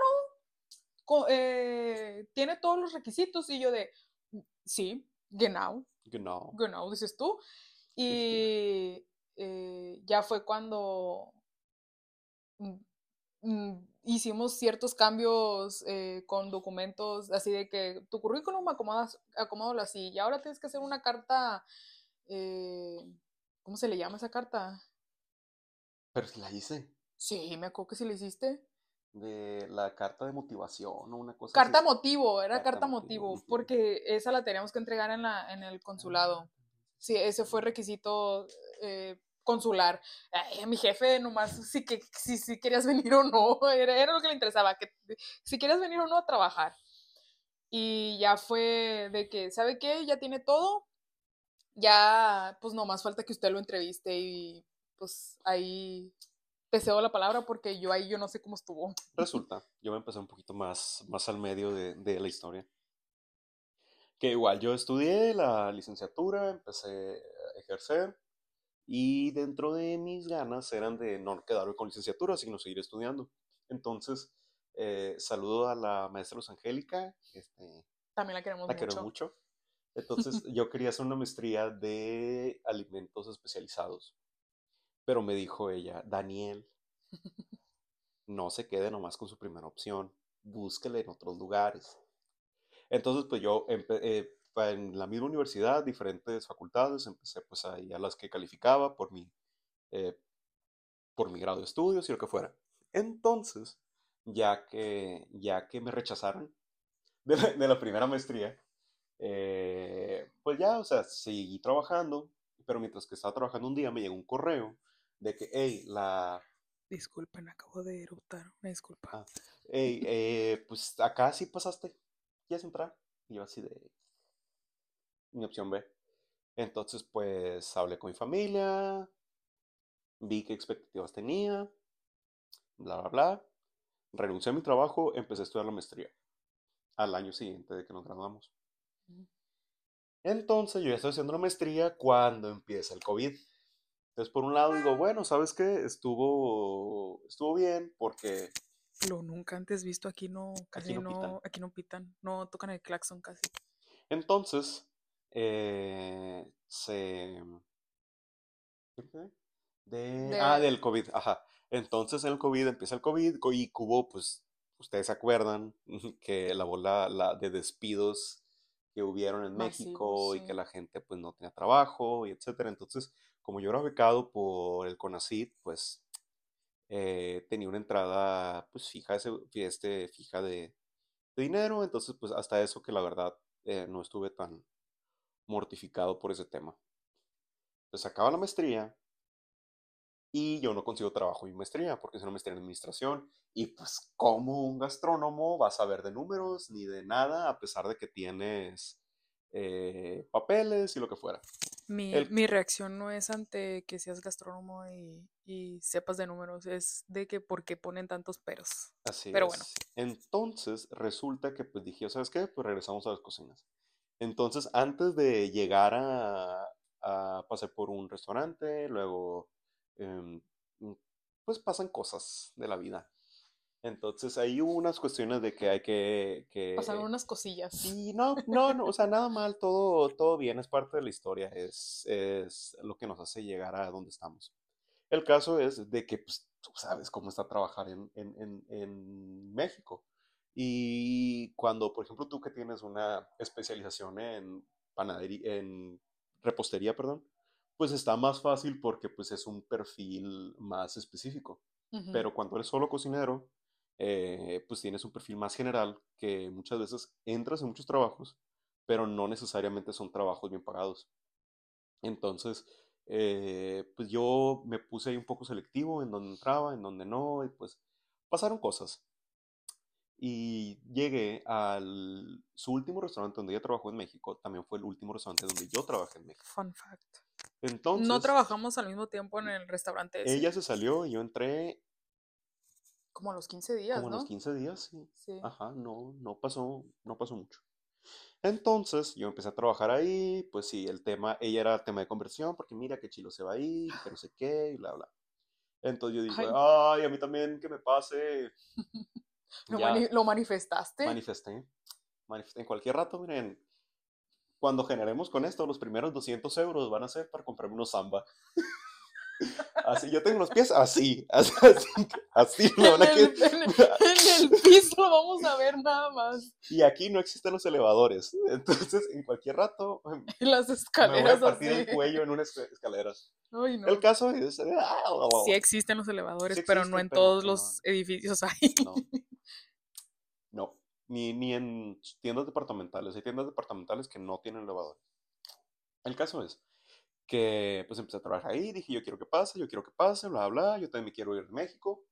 tiene todos los requisitos. Y yo de, sí, genau, Genau. genau, dices tú. Richtig. Y ya fue cuando hicimos ciertos cambios con documentos, así de que tu currículum acomódalo así, y ahora tienes que hacer una carta, eh, ¿cómo se le llama esa carta? Pero si la hice. Sí, me acuerdo que sí le hiciste. De la carta de motivación o una cosa así. Carta motivo, era Carta de carta motivo. motivo, Ujú. porque esa la teníamos que entregar en el Ah, consulado. Sí, ese fue requisito consular. Ay, a mi jefe nomás si querías venir o no, era lo que le interesaba, que si querías venir o no a trabajar. Y ya fue de que, ¿sabe qué? Ya tiene todo, ya pues nomás falta que usted lo entreviste y pues ahí te cedo la palabra porque yo ahí yo no sé cómo estuvo. resulta, yo me empecé un poquito más al medio de la historia. Que igual, yo estudié la licenciatura, empecé a ejercer y dentro de mis ganas eran de no quedarme con licenciatura, sino seguir estudiando. Entonces, saludo a la maestra Luz Angélica, También la queremos la quiero mucho. mucho. Entonces, yo quería hacer una maestría de alimentos especializados, pero me dijo ella, Daniel, no se quede nomás con su primera opción, búsquele en otros lugares. Entonces, pues yo en la misma universidad, diferentes facultades, empecé pues ahí a las que calificaba eh, por mi grado de estudios y lo que fuera. Entonces, ya que me rechazaron de la primera maestría, pues ya, o sea, seguí trabajando, pero mientras que estaba trabajando un día me llegó un correo de que, hey, Disculpen, acabo de eruptar. Una disculpa. ah, hey, pues acá sí pasaste, ¿quieres entrar? Y yo así de, mi opción B. Entonces, pues hablé con mi familia, vi qué expectativas tenía, bla, bla, bla. Renuncié a mi trabajo, empecé a estudiar la maestría al año siguiente de que nos graduamos. Entonces, yo ya estoy haciendo la maestría cuando empieza el COVID. Entonces, por un lado digo, bueno, ¿sabes qué? Estuvo bien porque Lo nunca antes visto, aquí no, aquí casi no pitan. no, aquí no pitan, no tocan el claxon casi. Entonces, se... ¿qué fue? De, Del COVID, ajá. Entonces en el COVID empieza el COVID y hubo, pues, ustedes se acuerdan que la bola de despidos que hubieron en masivos, México y que sí. la gente pues no tenía trabajo y etcétera. Entonces, como yo era becado por el CONACYT, pues tenía una entrada pues fija, fija de dinero. Entonces, pues hasta eso que la verdad no estuve tan mortificado por ese tema. Entonces acaba la maestría y yo no consigo trabajo en mi maestría porque es una maestría en administración y pues como un gastrónomo vas a ver de números ni de nada a pesar de que tienes papeles y lo que fuera. El, Mi reacción no es ante que seas gastrónomo y sepas de números, es de que por qué ponen tantos peros. así Pero bueno, es. Entonces resulta que pues dije, ¿sabes qué? Pues regresamos a las cocinas. Entonces antes de llegar a pasar por un restaurante, luego em, pues pasan cosas de la vida. Entonces ahí hubo unas cuestiones de que hay Pasaron que... unas cosillas. Sí, no, o sea, nada mal, todo bien, es parte de la historia, es lo que nos hace llegar a donde estamos. El caso es de que, pues, tú sabes cómo está trabajar en México. Y cuando, por ejemplo, tú que tienes una especialización en panadería, en repostería, perdón, pues está más fácil porque pues es un perfil más específico. Ujú. Pero cuando eres solo cocinero, pues tienes un perfil más general que muchas veces entras en muchos trabajos, pero no necesariamente son trabajos bien pagados. Entonces, pues yo me puse ahí un poco selectivo en donde entraba, en donde no, y pues pasaron cosas. Y llegué al su último restaurante donde ella trabajó en México, también fue el último restaurante donde yo trabajé en México. Fun fact. No Entonces, trabajamos al mismo tiempo en el restaurante ese. ella se salió y yo entré Como a los 15 días, como a los ¿no? 15 días, sí. Sí. Ajá, no pasó mucho. Entonces, yo empecé a trabajar ahí, pues sí, ella era tema de conversión, porque mira que Chilo se va a ir, y que no sé qué, y bla, bla. Entonces yo digo, Ay, ay, a mí también que me pase. Ya lo manifestaste. manifesté en cualquier rato, miren, cuando generemos con esto, los primeros 200 euros van a ser para comprarme unos Samba. Así, yo tengo los pies así, así me En van a el, quedar. en el piso vamos a ver nada más. Y aquí no existen los elevadores. Entonces, en cualquier rato En las me voy a escaleras partir así. el cuello en unas escaleras. Ay, El no. caso es, Sí existen los sí elevadores, pero no existen, en pero todos no, los edificios hay. no, no. Ni en tiendas departamentales. Hay tiendas departamentales que no tienen elevador. El caso es que pues empecé a trabajar ahí, dije yo quiero que pase, bla, bla, yo también me quiero ir de México.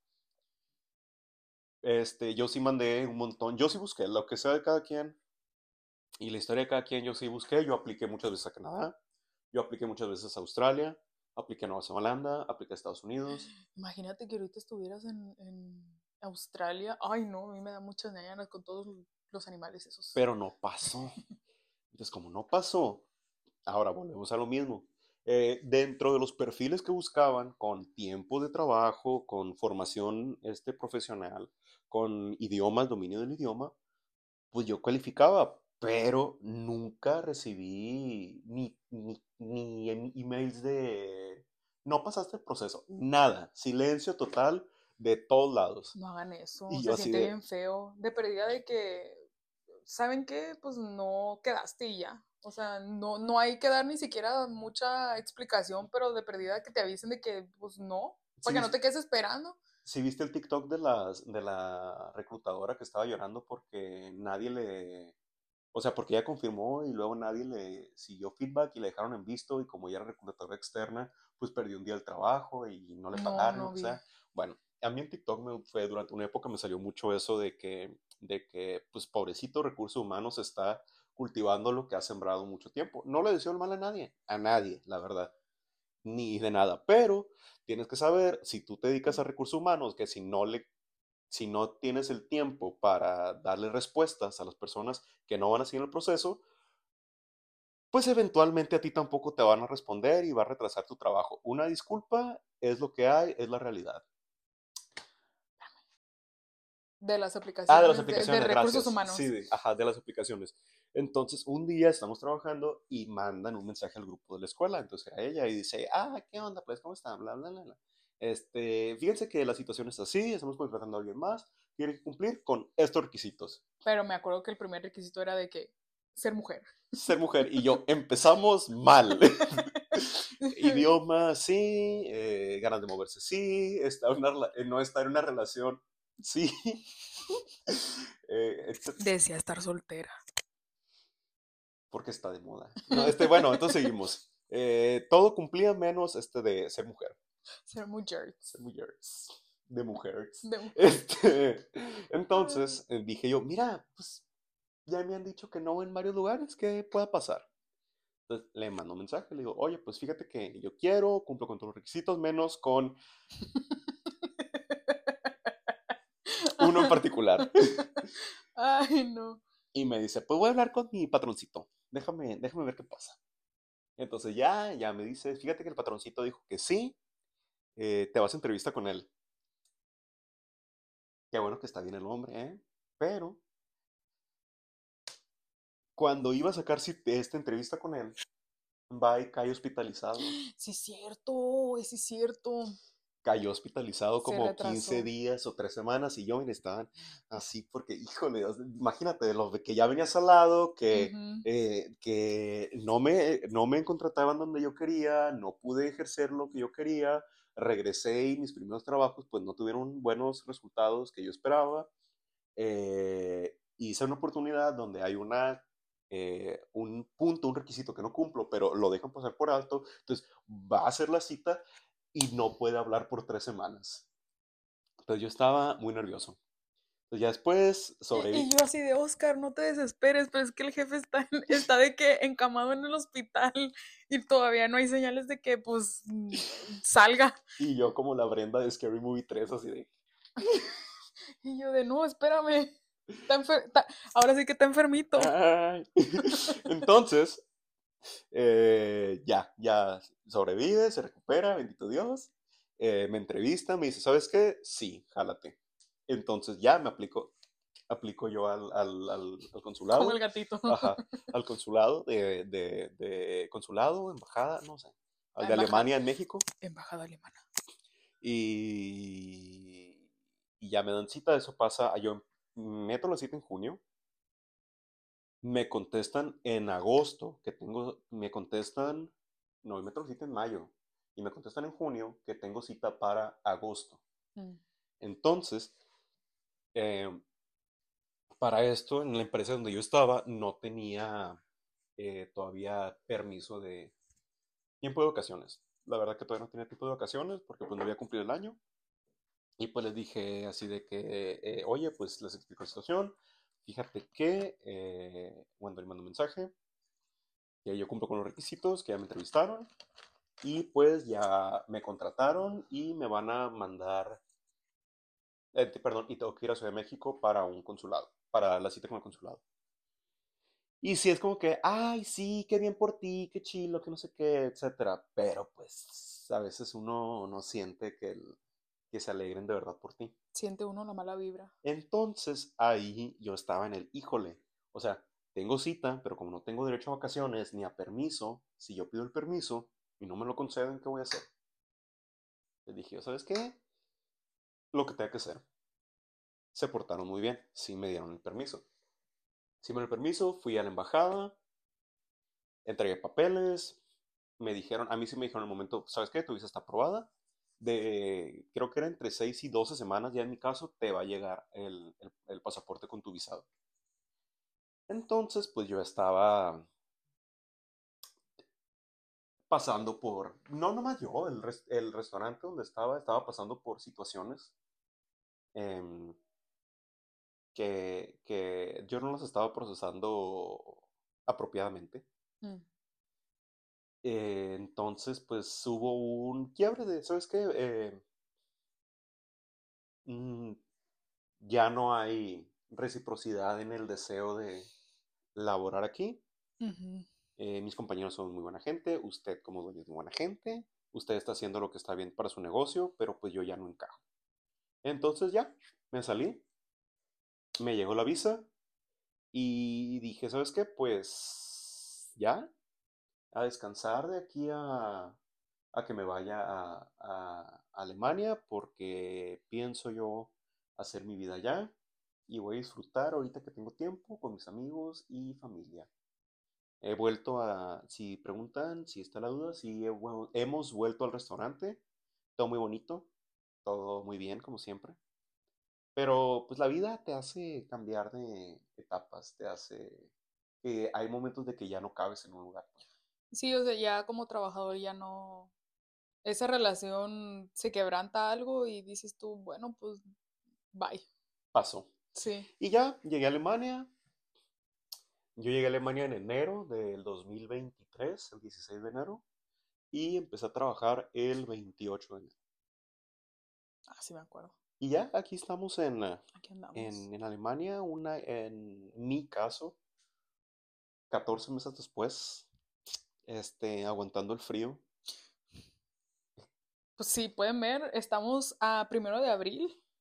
Yo sí mandé un montón, yo sí busqué lo que sea de cada quien y la historia de cada quien, yo sí busqué, yo apliqué muchas veces a Canadá, yo apliqué muchas veces a Australia, apliqué a Nueva Zelanda, apliqué a Estados Unidos, Imagínate que ahorita estuvieras en Australia. Ay, no, a mí me da muchas ganas con todos los animales esos. pero no pasó. Entonces, como no pasó, ahora volvemos a lo mismo. Dentro de los perfiles que buscaban, con tiempo de trabajo, con formación profesional, con idiomas, dominio del idioma, pues yo calificaba, pero nunca recibí ni emails de no pasaste el proceso, nada, silencio total de todos lados. No hagan eso, Y se yo así siente de, bien feo. De pérdida de que, ¿saben qué? Pues no quedaste y ya. O sea, no hay que dar ni siquiera mucha explicación, pero de pérdida que te avisen de que, pues no, si para que no viste, te quedes esperando. si viste el TikTok de la reclutadora que estaba llorando porque nadie le, o sea, porque ella confirmó y luego nadie le siguió feedback y le dejaron en visto y como ella era reclutadora externa, pues perdió un día el trabajo y no le No, pagaron, lo no que vi. sea. Bueno, a mí en TikTok me fue durante una época me salió mucho eso de que pues pobrecito recursos humanos está cultivando lo que ha sembrado mucho tiempo. No le deseo el mal a nadie, la verdad, ni de nada, pero tienes que saber, si tú te dedicas a recursos humanos, que si no tienes el tiempo para darle respuestas a las personas que no van a seguir el proceso, pues eventualmente a ti tampoco te van a responder y va a retrasar tu trabajo. Una disculpa es lo que hay, es la realidad. De las Ah, de las aplicaciones de aplicaciones, recursos gracias. Sí, humanos. ajá, de las aplicaciones. Entonces, un día estamos trabajando y mandan un mensaje al grupo de la escuela. Entonces, a ella y dice, ¿qué onda? Pues, ¿cómo están? Bla, bla, bla, bla. Fíjense que la situación es así, estamos contratando a alguien más, tiene que cumplir con estos requisitos. Pero me acuerdo que el primer requisito era de que ser mujer. Ser mujer y yo empezamos mal. Idioma, sí, ganas de moverse, sí, no estar en una relación, sí. Decía estar soltera. Porque está de moda. No, bueno, entonces seguimos. Todo cumplía menos de ser mujer. Ser mujer. Ser mujer. De mujeres. De mujer. Entonces dije yo, mira, pues ya me han dicho que no en varios lugares, ¿qué pueda pasar? Entonces le mando un mensaje, le digo, oye, pues fíjate que yo quiero, cumplo con todos los requisitos, menos con uno en particular. Ay, no. Y me dice, pues voy a hablar con mi patroncito, déjame ver qué pasa. Entonces ya me dice, fíjate que el patroncito dijo que sí, te vas a entrevista con él. Qué bueno que está bien el hombre, ¿eh? Pero cuando iba a sacar esta entrevista con él, va y cae hospitalizado. Sí, es cierto, sí, es cierto. Cayó hospitalizado Se como 15 retrasó. días o 3 semanas y yo me estaban así porque, híjole, imagínate, de lo de que ya venías al lado, Ujú. que no me contrataban donde yo quería, no pude ejercer lo que yo quería, regresé y mis primeros trabajos pues no tuvieron buenos resultados que yo esperaba. Hice una oportunidad donde hay un punto, un requisito que no cumplo, pero lo dejan pasar por alto, entonces va a hacer la cita y no puede hablar por 3 semanas. Entonces yo estaba muy nervioso. Entonces ya después Y sobreviví yo así de Oscar, no te desesperes, pero es que el jefe está, está de que encamado en el hospital y todavía no hay señales de que pues salga. y yo como la Brenda de Scary Movie 3 así de... Y yo de no, espérame. Ahora sí que está enfermito. "Ay". Entonces, ya sobrevive, se recupera, bendito Dios. Me entrevista, me dice, ¿sabes qué? Sí, jálate. Entonces ya aplico yo al Como el consulado, gatito. ajá, al consulado consulado, embajada, no sé, al La de Alemania en México, embajada alemana. y, y ya me dan cita, eso pasa, yo meto la cita en junio, me contestan en agosto, me contestan, no, meto la cita en mayo, y me contestan en junio que tengo cita para agosto. Mm. Entonces, eh, para esto, en la empresa donde yo estaba, no tenía todavía permiso de tiempo de vacaciones. La verdad que todavía no tenía tiempo de vacaciones porque pues no había cumplido el año. Y pues les dije así de que, oye, pues les explico la situación. Fíjate que, cuando le mando un mensaje, que yo cumplo con los requisitos, que ya me entrevistaron y pues ya me contrataron y me van a mandar, perdón, y tengo que ir a Ciudad de México para un consulado, para la cita con el consulado. Y sí, es como que, ay, sí, qué bien por ti, qué chilo, que no sé qué, etcétera. Pero pues a veces uno no siente que se alegren de verdad por ti. Siente uno la mala vibra. Entonces ahí yo estaba en el, híjole, o sea, tengo cita, pero como no tengo derecho a vacaciones ni a permiso, si yo pido el permiso y no me lo conceden, ¿qué voy a hacer? Les dije, ¿sabes qué? Lo que tenga que hacer. Se portaron muy bien, sí me dieron el permiso. Sí me dieron el permiso, fui a la embajada, entregué papeles, me dijeron, a mí sí me dijeron en el momento, ¿sabes qué? Tu visa está aprobada. Creo que era entre 6 y 12 semanas, ya en mi caso, te va a llegar el pasaporte con tu visado. Entonces, pues yo estaba pasando por, no nomás yo, el restaurante donde estaba pasando por situaciones em, que yo no las estaba procesando apropiadamente. Mm. Entonces, pues hubo un quiebre de, ¿sabes qué? Mm, ya no hay reciprocidad en el deseo de laborar aquí. Ujú. Mis compañeros son muy buena gente, usted como dueño es muy buena gente, usted está haciendo lo que está bien para su negocio, pero pues yo ya no encajo. Entonces ya, me salí, me llegó la visa y dije, ¿sabes qué? Pues ya, a descansar de aquí a que me vaya a Alemania porque pienso yo hacer mi vida allá y voy a disfrutar ahorita que tengo tiempo con mis amigos y familia. He vuelto si preguntan, si está la duda, si hemos vuelto al restaurante, todo muy bonito, todo muy bien como siempre, pero pues la vida te hace cambiar de etapas, te hace que hay momentos de que ya no cabes en un lugar. Sí, o sea, ya como trabajador ya no, esa relación se quebranta algo y dices tú, bueno, pues bye. Pasó. Sí. Y ya llegué a Alemania. Yo llegué a Alemania en enero del 2023, el 16 de enero, y empecé a trabajar el 28 de enero. Ah, sí me acuerdo. Y ya aquí estamos Aquí andamos. en Alemania, en mi caso, 14 meses después, aguantando el frío. Pues sí, pueden ver, estamos a 1 de abril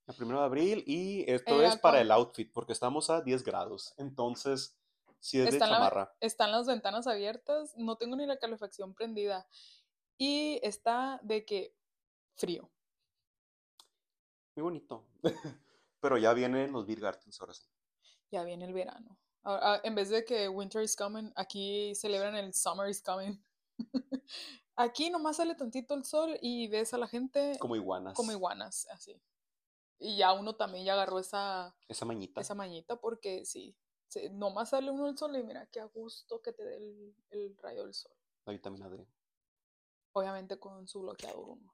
El 1 de abril y esto es para el Cuando outfit porque estamos a 10 grados. Entonces, si es de chamarra. están las ventanas abiertas, no tengo ni la calefacción prendida. Y está de que frío. Muy bonito. Pero ya vienen los Beer Gardens ahora sí. Ya viene el verano. En vez de que winter is coming, aquí celebran el summer is coming. Aquí nomás sale tantito el sol y ves a la gente Como como iguanas. iguanas, así. Y ya uno también ya agarró Esa mañita. esa mañita porque sí, nomás sale uno el sol y mira qué a gusto que te dé el rayo del sol. La vitamina D. Obviamente con su bloqueador uno.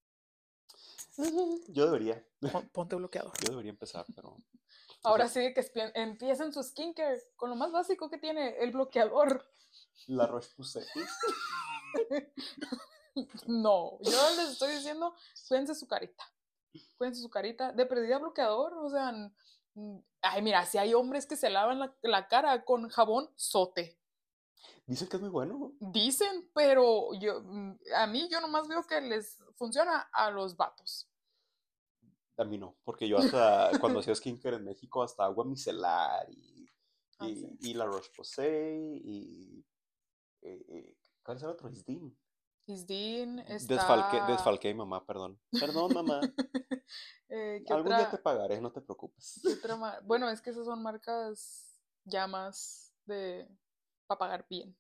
Yo debería. Ponte bloqueador. Yo debería empezar, pero. O sea, Ahora sí que empiecen su skincare con lo más básico que tiene, el bloqueador. la Roche-Posay. No, yo les estoy diciendo, cuídense su carita. Cuídense su carita. De perdida bloqueador, o sea, ay, mira, si hay hombres que se lavan la cara con jabón sote. Dicen que es muy bueno. Dicen, pero a mí yo nomás veo que les funciona a los vatos. A mí no, porque yo hasta cuando hacía skincare en México, hasta agua micelar Ah, sí. y la Roche-Posay y. ¿Cuál es el otro? Isdin. Isdin está. Desfalqué a mi mamá, perdón. Perdón, mamá. ¿Qué Algún día te otra? pagaré, no te preocupes. ¿Qué otra Bueno, es que esas son marcas ya más de para pagar bien.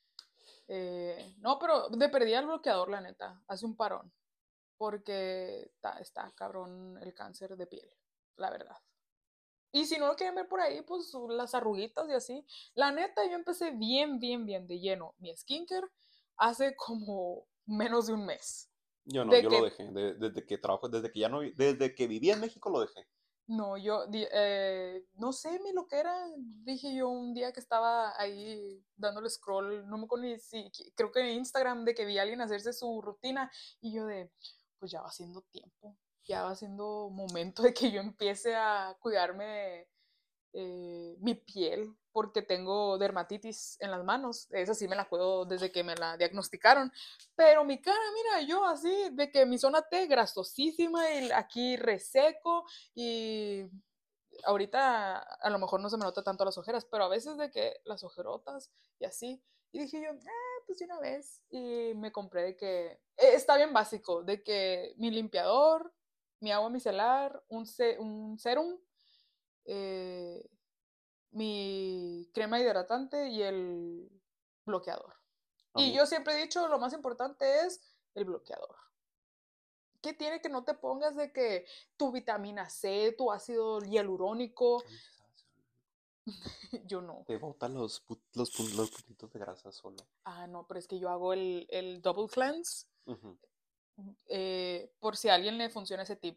No, pero de perdida el bloqueador, la neta, hace un parón. Porque está cabrón el cáncer de piel, la verdad. Y si no lo quieren ver por ahí, pues las arruguitas y así. La neta, yo empecé bien, bien, bien de lleno mi skincare hace como menos de un mes. Yo no, De yo lo que dejé. Desde que trabajo, desde que ya no, desde que vivía en México lo dejé. no, no sé mi lo que era. Dije yo un día que estaba ahí dándole scroll, no me acuerdo ni si, creo que en Instagram, de que vi a alguien hacerse su rutina y yo pues ya va siendo tiempo, ya va siendo momento de que yo empiece a cuidarme mi piel, porque tengo dermatitis en las manos. Esa sí me la cuido desde que me la diagnosticaron. Pero mi cara, mira, yo así, de que mi zona T grasosísima y aquí reseco y ahorita a lo mejor no se me nota tanto las ojeras, pero a veces de que las ojerotas y así. Y dije yo, pues de una vez. Y me compré de que, está bien básico, de que mi limpiador, mi agua micelar, un serum, eh, mi crema hidratante y el bloqueador. A Y mí, yo siempre he dicho, lo más importante es el bloqueador. ¿Qué tiene que no te pongas de que tu vitamina C, tu ácido hialurónico? a mí sí sabes, Yo no. te botan los puntitos de grasa solo. Ah, no, pero es que yo hago el double cleanse. Ujú. Por si a alguien le funciona ese tip.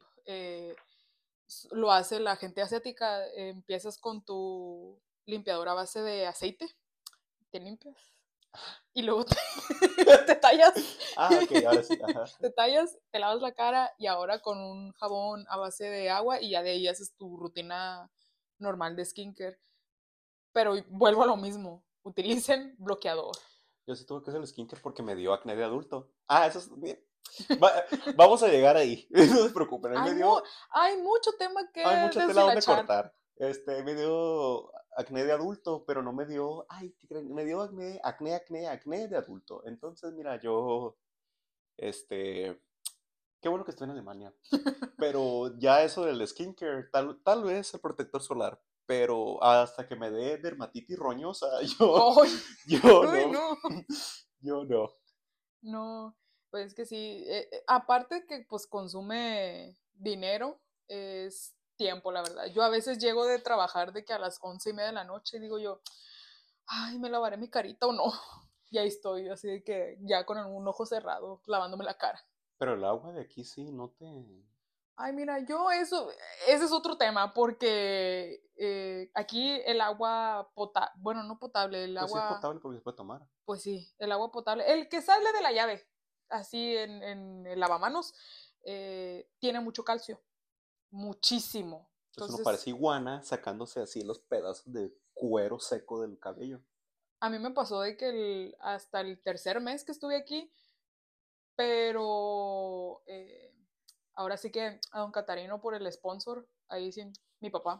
Lo hace la gente asiática. Empiezas con tu limpiador a base de aceite, te limpias y luego te tallas, Ah, ok, ahora sí. Ajá. te tallas, te lavas la cara y ahora con un jabón a base de agua y ya de ahí haces tu rutina normal de skincare. Pero vuelvo a lo mismo, utilicen bloqueador. Yo sí tuve que hacer el skincare porque me dio acné de adulto. Ah, eso es bien. Vamos a llegar ahí. No se preocupen. A mí Hay, me mu dio. hay mucho tema que Hay mucha tela donde deshilachar. cortar. Me dio acné de adulto, pero no me dio. Ay, ¿qué creen? Me dio acné de adulto. Entonces, mira, yo. Este. Qué bueno que estoy en Alemania. Pero ya eso del skincare, tal vez el protector solar. Pero hasta que me dé dermatitis roñosa, ¡Ay! yo ¡Uy, no. no! Yo no. No, pues es que sí. Aparte que pues consume dinero, es tiempo, la verdad. Yo a veces llego de trabajar de que a las 11:30 de la noche digo yo, ay, ¿me lavaré mi carita o no? Y ahí estoy, así de que ya con un ojo cerrado, lavándome la cara. Pero el agua de aquí sí, no te. Ay, mira, ese es otro tema, porque aquí el agua potable, bueno, no potable, el Pues sí es agua, potable porque se puede tomar. pues sí, el agua potable, el que sale de la llave, así en el lavamanos, tiene mucho calcio, muchísimo. Entonces uno Entonces, parece iguana sacándose así los pedazos de cuero seco del cabello. a mí me pasó de que hasta el tercer mes que estuve aquí, pero ahora sí que a don Catarino por el sponsor, ahí sí, mi papá.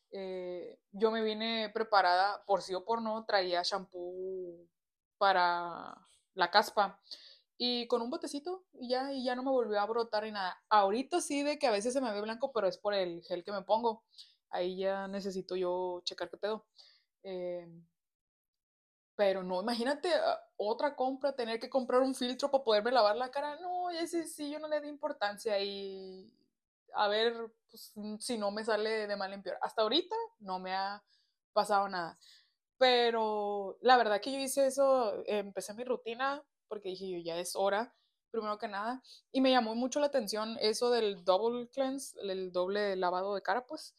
Yo me vine preparada, por sí o por no, traía shampoo para la caspa y con un botecito y ya no me volvió a brotar ni nada. Ahorita sí de que a veces se me ve blanco, pero es por el gel que me pongo. Ahí ya necesito yo checar qué pedo. Eh, pero no, imagínate otra compra, tener que comprar un filtro para poderme lavar la cara. No, ese sí, yo no le di importancia y a ver pues, si no me sale de mal en peor. Hasta ahorita no me ha pasado nada. Pero la verdad que yo hice eso, empecé mi rutina porque dije yo ya es hora, primero que nada. Y me llamó mucho la atención eso del double cleanse, el doble lavado de cara, pues,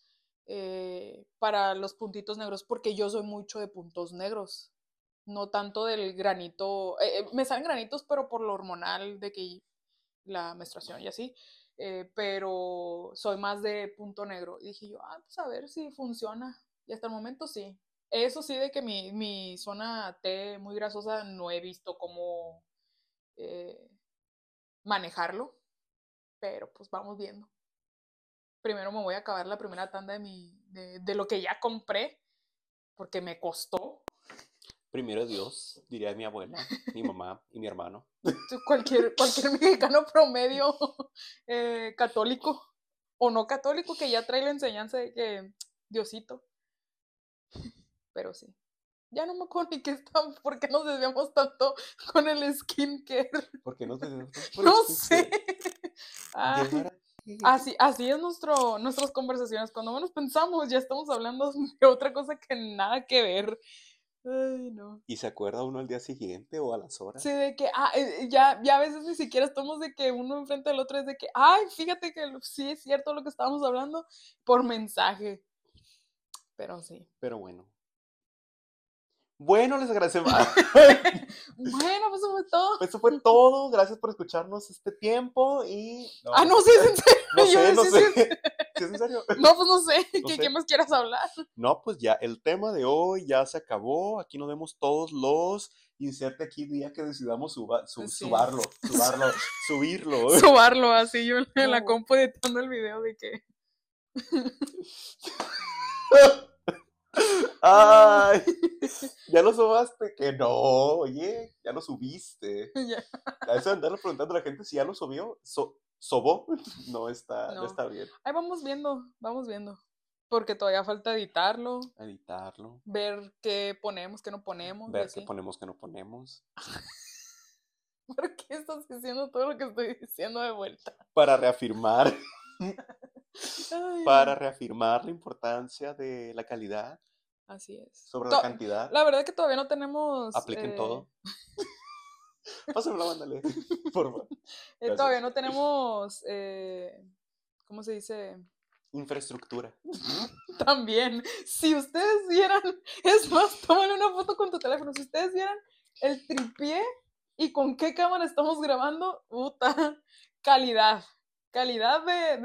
para los puntitos negros, porque yo soy mucho de puntos negros no tanto del granito, me salen granitos, pero por lo hormonal de que la menstruación y así, pero soy más de punto negro. Y dije yo, pues a ver si funciona. Y hasta el momento sí. Eso sí, de que mi zona T muy grasosa no he visto cómo eh, manejarlo, pero pues vamos viendo. Primero me voy a acabar la primera tanda de lo que ya compré, porque me costó. Primero Dios, diría mi abuela, mi mamá y mi hermano. Cualquier mexicano promedio católico o no católico que ya trae la enseñanza de que Diosito. Pero sí. Ya no me acuerdo ni qué están, por qué nos desviamos tanto con el skincare. Porque no te por No este sé. Ay, así es nuestras conversaciones. Cuando menos pensamos, ya estamos hablando de otra cosa que nada que ver. Ay, no. ¿Y se acuerda uno al día siguiente o a las horas? Sí, de que, ya a veces ni siquiera estamos de que uno enfrente del otro es de que, ay, fíjate que sí es cierto lo que estábamos hablando por mensaje. Pero sí. Pero bueno. Bueno, les agradecemos. Bueno, pues eso fue todo. Eso fue todo. Gracias por escucharnos este tiempo y... No, sí es en serio. No Yo sé, no decía, sé. ¿Sí es en serio? No, pues no sé. No ¿Qué sé. más quieras hablar? No, pues ya, el tema de hoy ya se acabó. Aquí nos vemos todos los. Inserte aquí día que decidamos Sí. subirlo. Subarlo así yo en la No. compu editando el video de que. Ay, ya lo subaste. Que no, oye, ya lo subiste. Ya. A veces andarle preguntando a la gente si ya lo subió. ¿Sobó? No No. está bien. Ahí vamos viendo, vamos viendo. Porque todavía falta editarlo, Editarlo. ver qué ponemos, qué no ponemos y Ver qué así. ponemos, qué no ponemos. ¿Por qué estás diciendo todo lo que estoy diciendo de vuelta? Para reafirmar. Ay, Para no. reafirmar la importancia de la calidad Así es. sobre la cantidad. La verdad es que todavía no tenemos. Apliquen todo. Pásenmela, mándale. Por favor. Todavía Gracias. no tenemos. ¿Cómo se dice? Infraestructura. También. Si ustedes vieran. Es más, tómale una foto con tu teléfono. Si ustedes vieran el tripié y con qué cámara estamos grabando, puta. Calidad. Calidad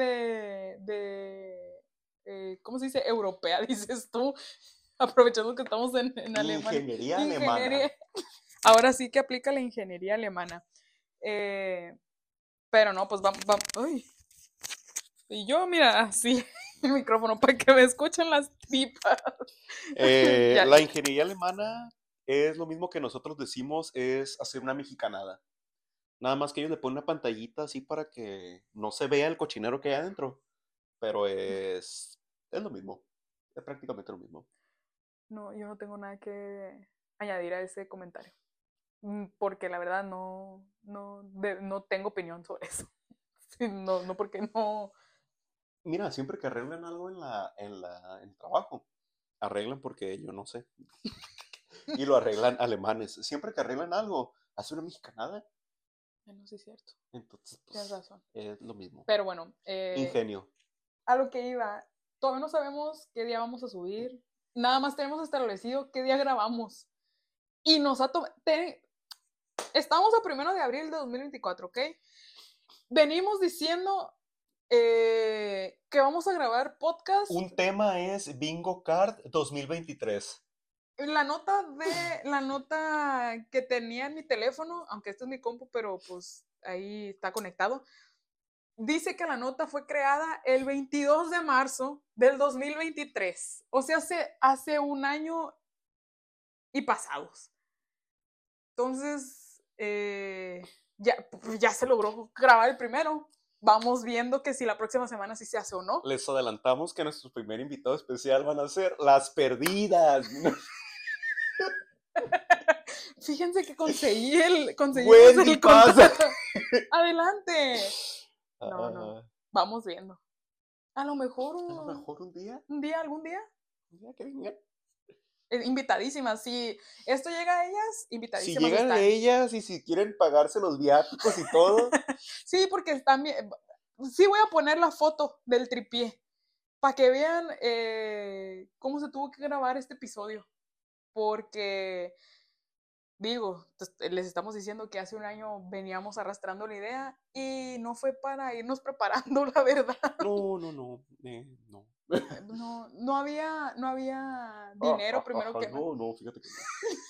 ¿cómo se dice? Europea, dices tú. Aprovechando que estamos en Alemania. Ingeniería alemana. Ingeniería. Ahora sí que aplica la ingeniería alemana. Pero no, pues vamos. Uy. Y yo, mira, así el micrófono para que me escuchen las tripas. Ya. La ingeniería alemana es lo mismo que nosotros decimos, es hacer una mexicanada. Nada más que ellos le ponen una pantallita así para que no se vea el cochinero que hay adentro. Pero es lo mismo. Es prácticamente lo mismo. No, yo no tengo nada que añadir a ese comentario. Porque la verdad no tengo opinión sobre eso. No, porque no. Mira, siempre que arreglan algo en el trabajo, arreglan porque yo no sé. Y lo arreglan alemanes. Siempre que arreglan algo, hace una mexicanada. No, sí es cierto. Entonces, Tienes pues, razón. es lo mismo. Pero bueno, Ingenio. a lo que iba, todavía no sabemos qué día vamos a subir. Nada más tenemos establecido qué día grabamos. Y nos ha tomado. Estamos a 1 de abril de 2024, ¿ok? Venimos diciendo que vamos a grabar podcast. Un tema es Bingo Card 2023. La nota que tenía en mi teléfono, aunque este es mi compu, pero pues ahí está conectado, dice que la nota fue creada el 22 de marzo del 2023. O sea, hace un año y pasados. Entonces, ya se logró grabar el primero. Vamos viendo que si la próxima semana sí se hace o no. Les adelantamos que nuestro primer invitado especial van a ser las perdidas. Fíjense que conseguimos Wendy, el pasa. contrato. Adelante. No. Vamos viendo. A lo mejor un día. algún día. Un día que vengan. Invitadísimas. Si esto llega a ellas, Si invitadísimas llegan están. ellas y si quieren pagarse los viáticos y todo. Sí, porque están bien. Sí, voy a poner la foto del tripié para que vean cómo se tuvo que grabar este episodio. Porque, digo, les estamos diciendo que hace un año veníamos arrastrando la idea y no fue para irnos preparando, la verdad. No. No había dinero primero que nada. No, fíjate que no.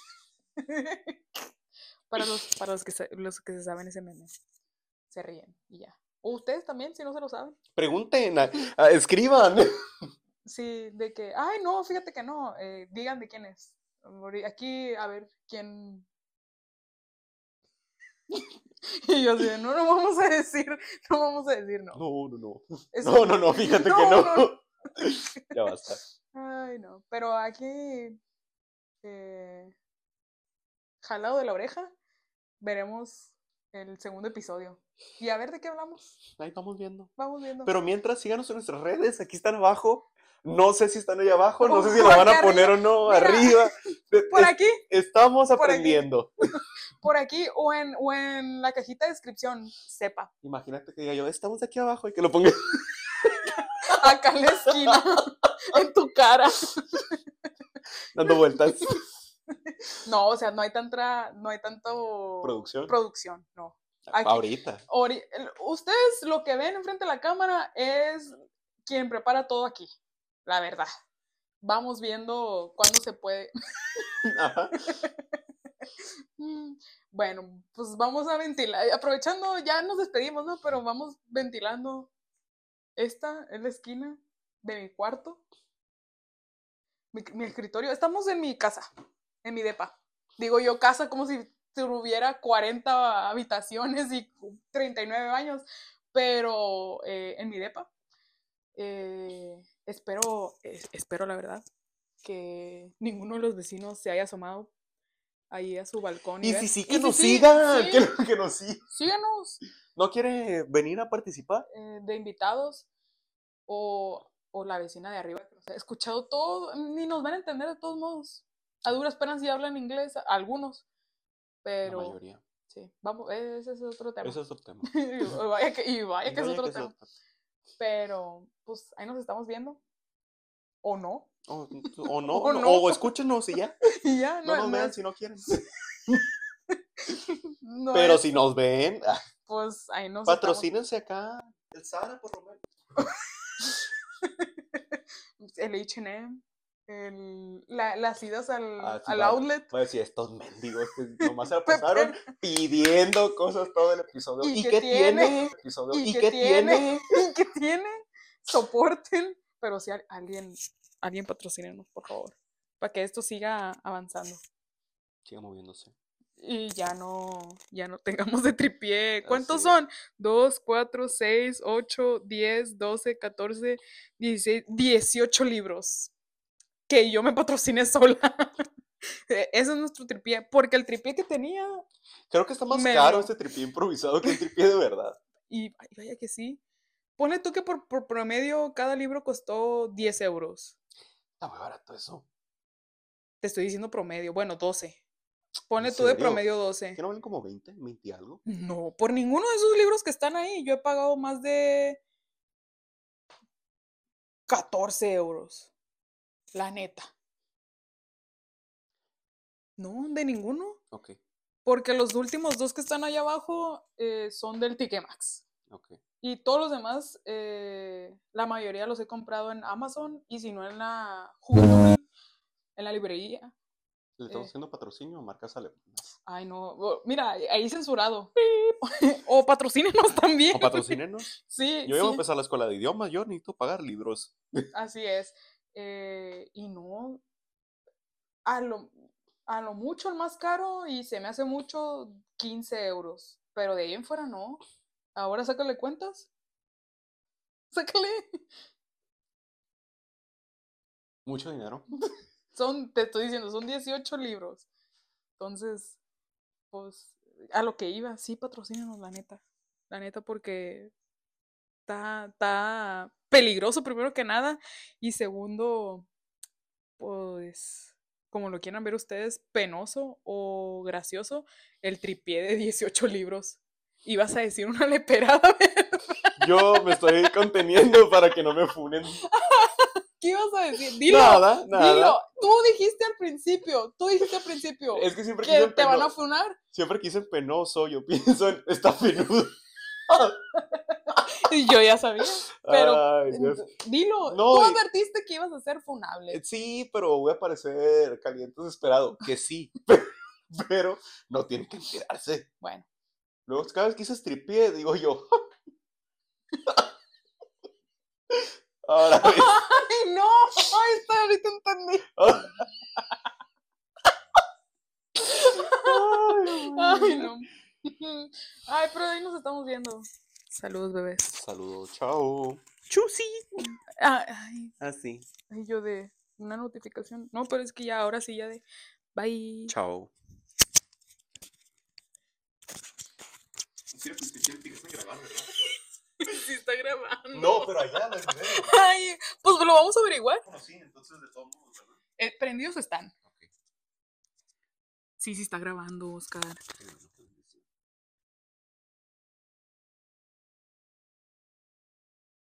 Para los que se saben ese meme, se ríen y ya. O ustedes también, si no se lo saben. Pregunten, escriban. Sí, de que, ay, no, fíjate que no. Digan de quién es. Aquí, a ver, quién. Y yo así, no vamos a decir, no. No, fíjate que no. Ya basta. Ay, no. Pero aquí, jalado de la oreja, veremos el segundo episodio. Y a ver de qué hablamos. Ahí vamos viendo. Vamos viendo. Pero mientras, síganos en nuestras redes. Aquí están abajo. No sé si están ahí abajo. No sé si lo van a poner o no. Mira, arriba. Por aquí. Estamos aprendiendo. Por aquí o en la cajita de descripción, sepa. Imagínate que diga yo, estamos aquí abajo y que lo ponga. Acá en la esquina. En tu cara. Dando vueltas. No, o sea, no hay tanto producción, no. Aquí, ahorita. Ustedes lo que ven enfrente de la cámara es quien prepara todo aquí, la verdad. Vamos viendo cuándo se puede. Ajá. Bueno, pues vamos a ventilar. Aprovechando, ya nos despedimos, ¿no? Pero vamos ventilando. Esta es la esquina de mi cuarto. Mi escritorio. Estamos en mi casa, en mi depa. Digo yo casa como si tuviera 40 habitaciones y 39 baños, pero en mi depa. Espero la verdad que ninguno de los vecinos se haya asomado ahí a su balcón. Y si sí, que nos sigan. Sí. Que nos sigan. Síganos. ¿No quiere venir a participar? De invitados o la vecina de arriba que nos ha escuchado todo, ni nos van a entender de todos modos. A duras penas sí hablan inglés, algunos, pero... La mayoría. Sí, vamos, ese es otro tema. Ese es otro tema. vaya que es otro tema. Pero, pues, ahí nos estamos viendo. ¿O no? O no. O escúchenos y ya. Y ya, no nos vean si no quieren. No pero es... si nos ven, pues ahí nos patrocínense acá. El Zara, por lo menos. El H&M. Las idas al sí, outlet. Va a decir, estos mendigos que nomás se la pasaron pidiendo cosas todo el episodio. ¿Y qué tiene? ¿Y qué tiene? ¿Y qué tiene? Soporten. Pero si alguien patrocínenos, por favor. Para que esto siga avanzando. Siga moviéndose. Y ya no tengamos de tripié. ¿Cuántos son? 2, 4, 6, 8, 10, 12, 14, 16, 18 libros. Que yo me patrociné sola. Ese es nuestro tripié. Porque el tripié que tenía... Creo que está más caro este tripié improvisado que el tripié de verdad. Y vaya que sí. Ponle tú que por promedio cada libro costó 10 euros. Está muy barato eso. Te estoy diciendo promedio. Bueno, 12. Ponle tú de promedio 12. ¿Que no valen como 20? ¿20 y algo? No, por ninguno de esos libros que están ahí. Yo he pagado más de 14 euros. La neta. No, de ninguno. Ok. Porque los últimos dos que están allá abajo son del Ticketmax. Ok. Y todos los demás, la mayoría los he comprado en Amazon y si no en la Hulu, en la librería. Le estamos haciendo patrocinio a marcas alemanas. Ay, no. Mira, ahí censurado. O patrocínenos también. O patrocínenos. Sí, Yo iba a sí. empezar la escuela de idiomas, yo necesito pagar libros. Así es. Y no, a lo mucho el más caro y se me hace mucho 15 euros. Pero de ahí en fuera no. Ahora sácale cuentas. Sácale. Mucho dinero. Te estoy diciendo, son 18 libros. Entonces, pues, a lo que iba, sí, patrocínanos, la neta. La neta, porque está peligroso, primero que nada. Y segundo, pues, como lo quieran ver ustedes, penoso o gracioso, el tripié de 18 libros. Ibas a decir una leperada, ¿verdad? Yo me estoy conteniendo para que no me funen. ¿Qué ibas a decir? Dilo, Nada. dilo. Tú dijiste al principio Es que siempre que te van a funar. Siempre que dicen penoso, yo pienso en está penudo. Y yo ya sabía. Pero Ay, Dios. dilo, No, tú advertiste que ibas a ser funable. Sí, pero voy a parecer caliente desesperado. Que sí. Pero no tiene que enterarse. Bueno. Luego, cada vez que dices tripié, digo yo. Ahora ves. ¡Ay, no! ¡Ay, está, ahorita entendí! ¡Ay, no! Ay, pero ahí nos estamos viendo. Saludos, bebés. Saludos, chao. ¡Chusi! Ay, Así. ay, yo de una notificación. No, pero es que ya, ahora sí, ya de. Bye. Chao. Sí está grabando. No, pero allá, la video. Ay, pues lo vamos a averiguar. Bueno, sí, entonces de todos modos, ¿verdad? Prendidos están. Ok. Sí, está grabando, Oscar.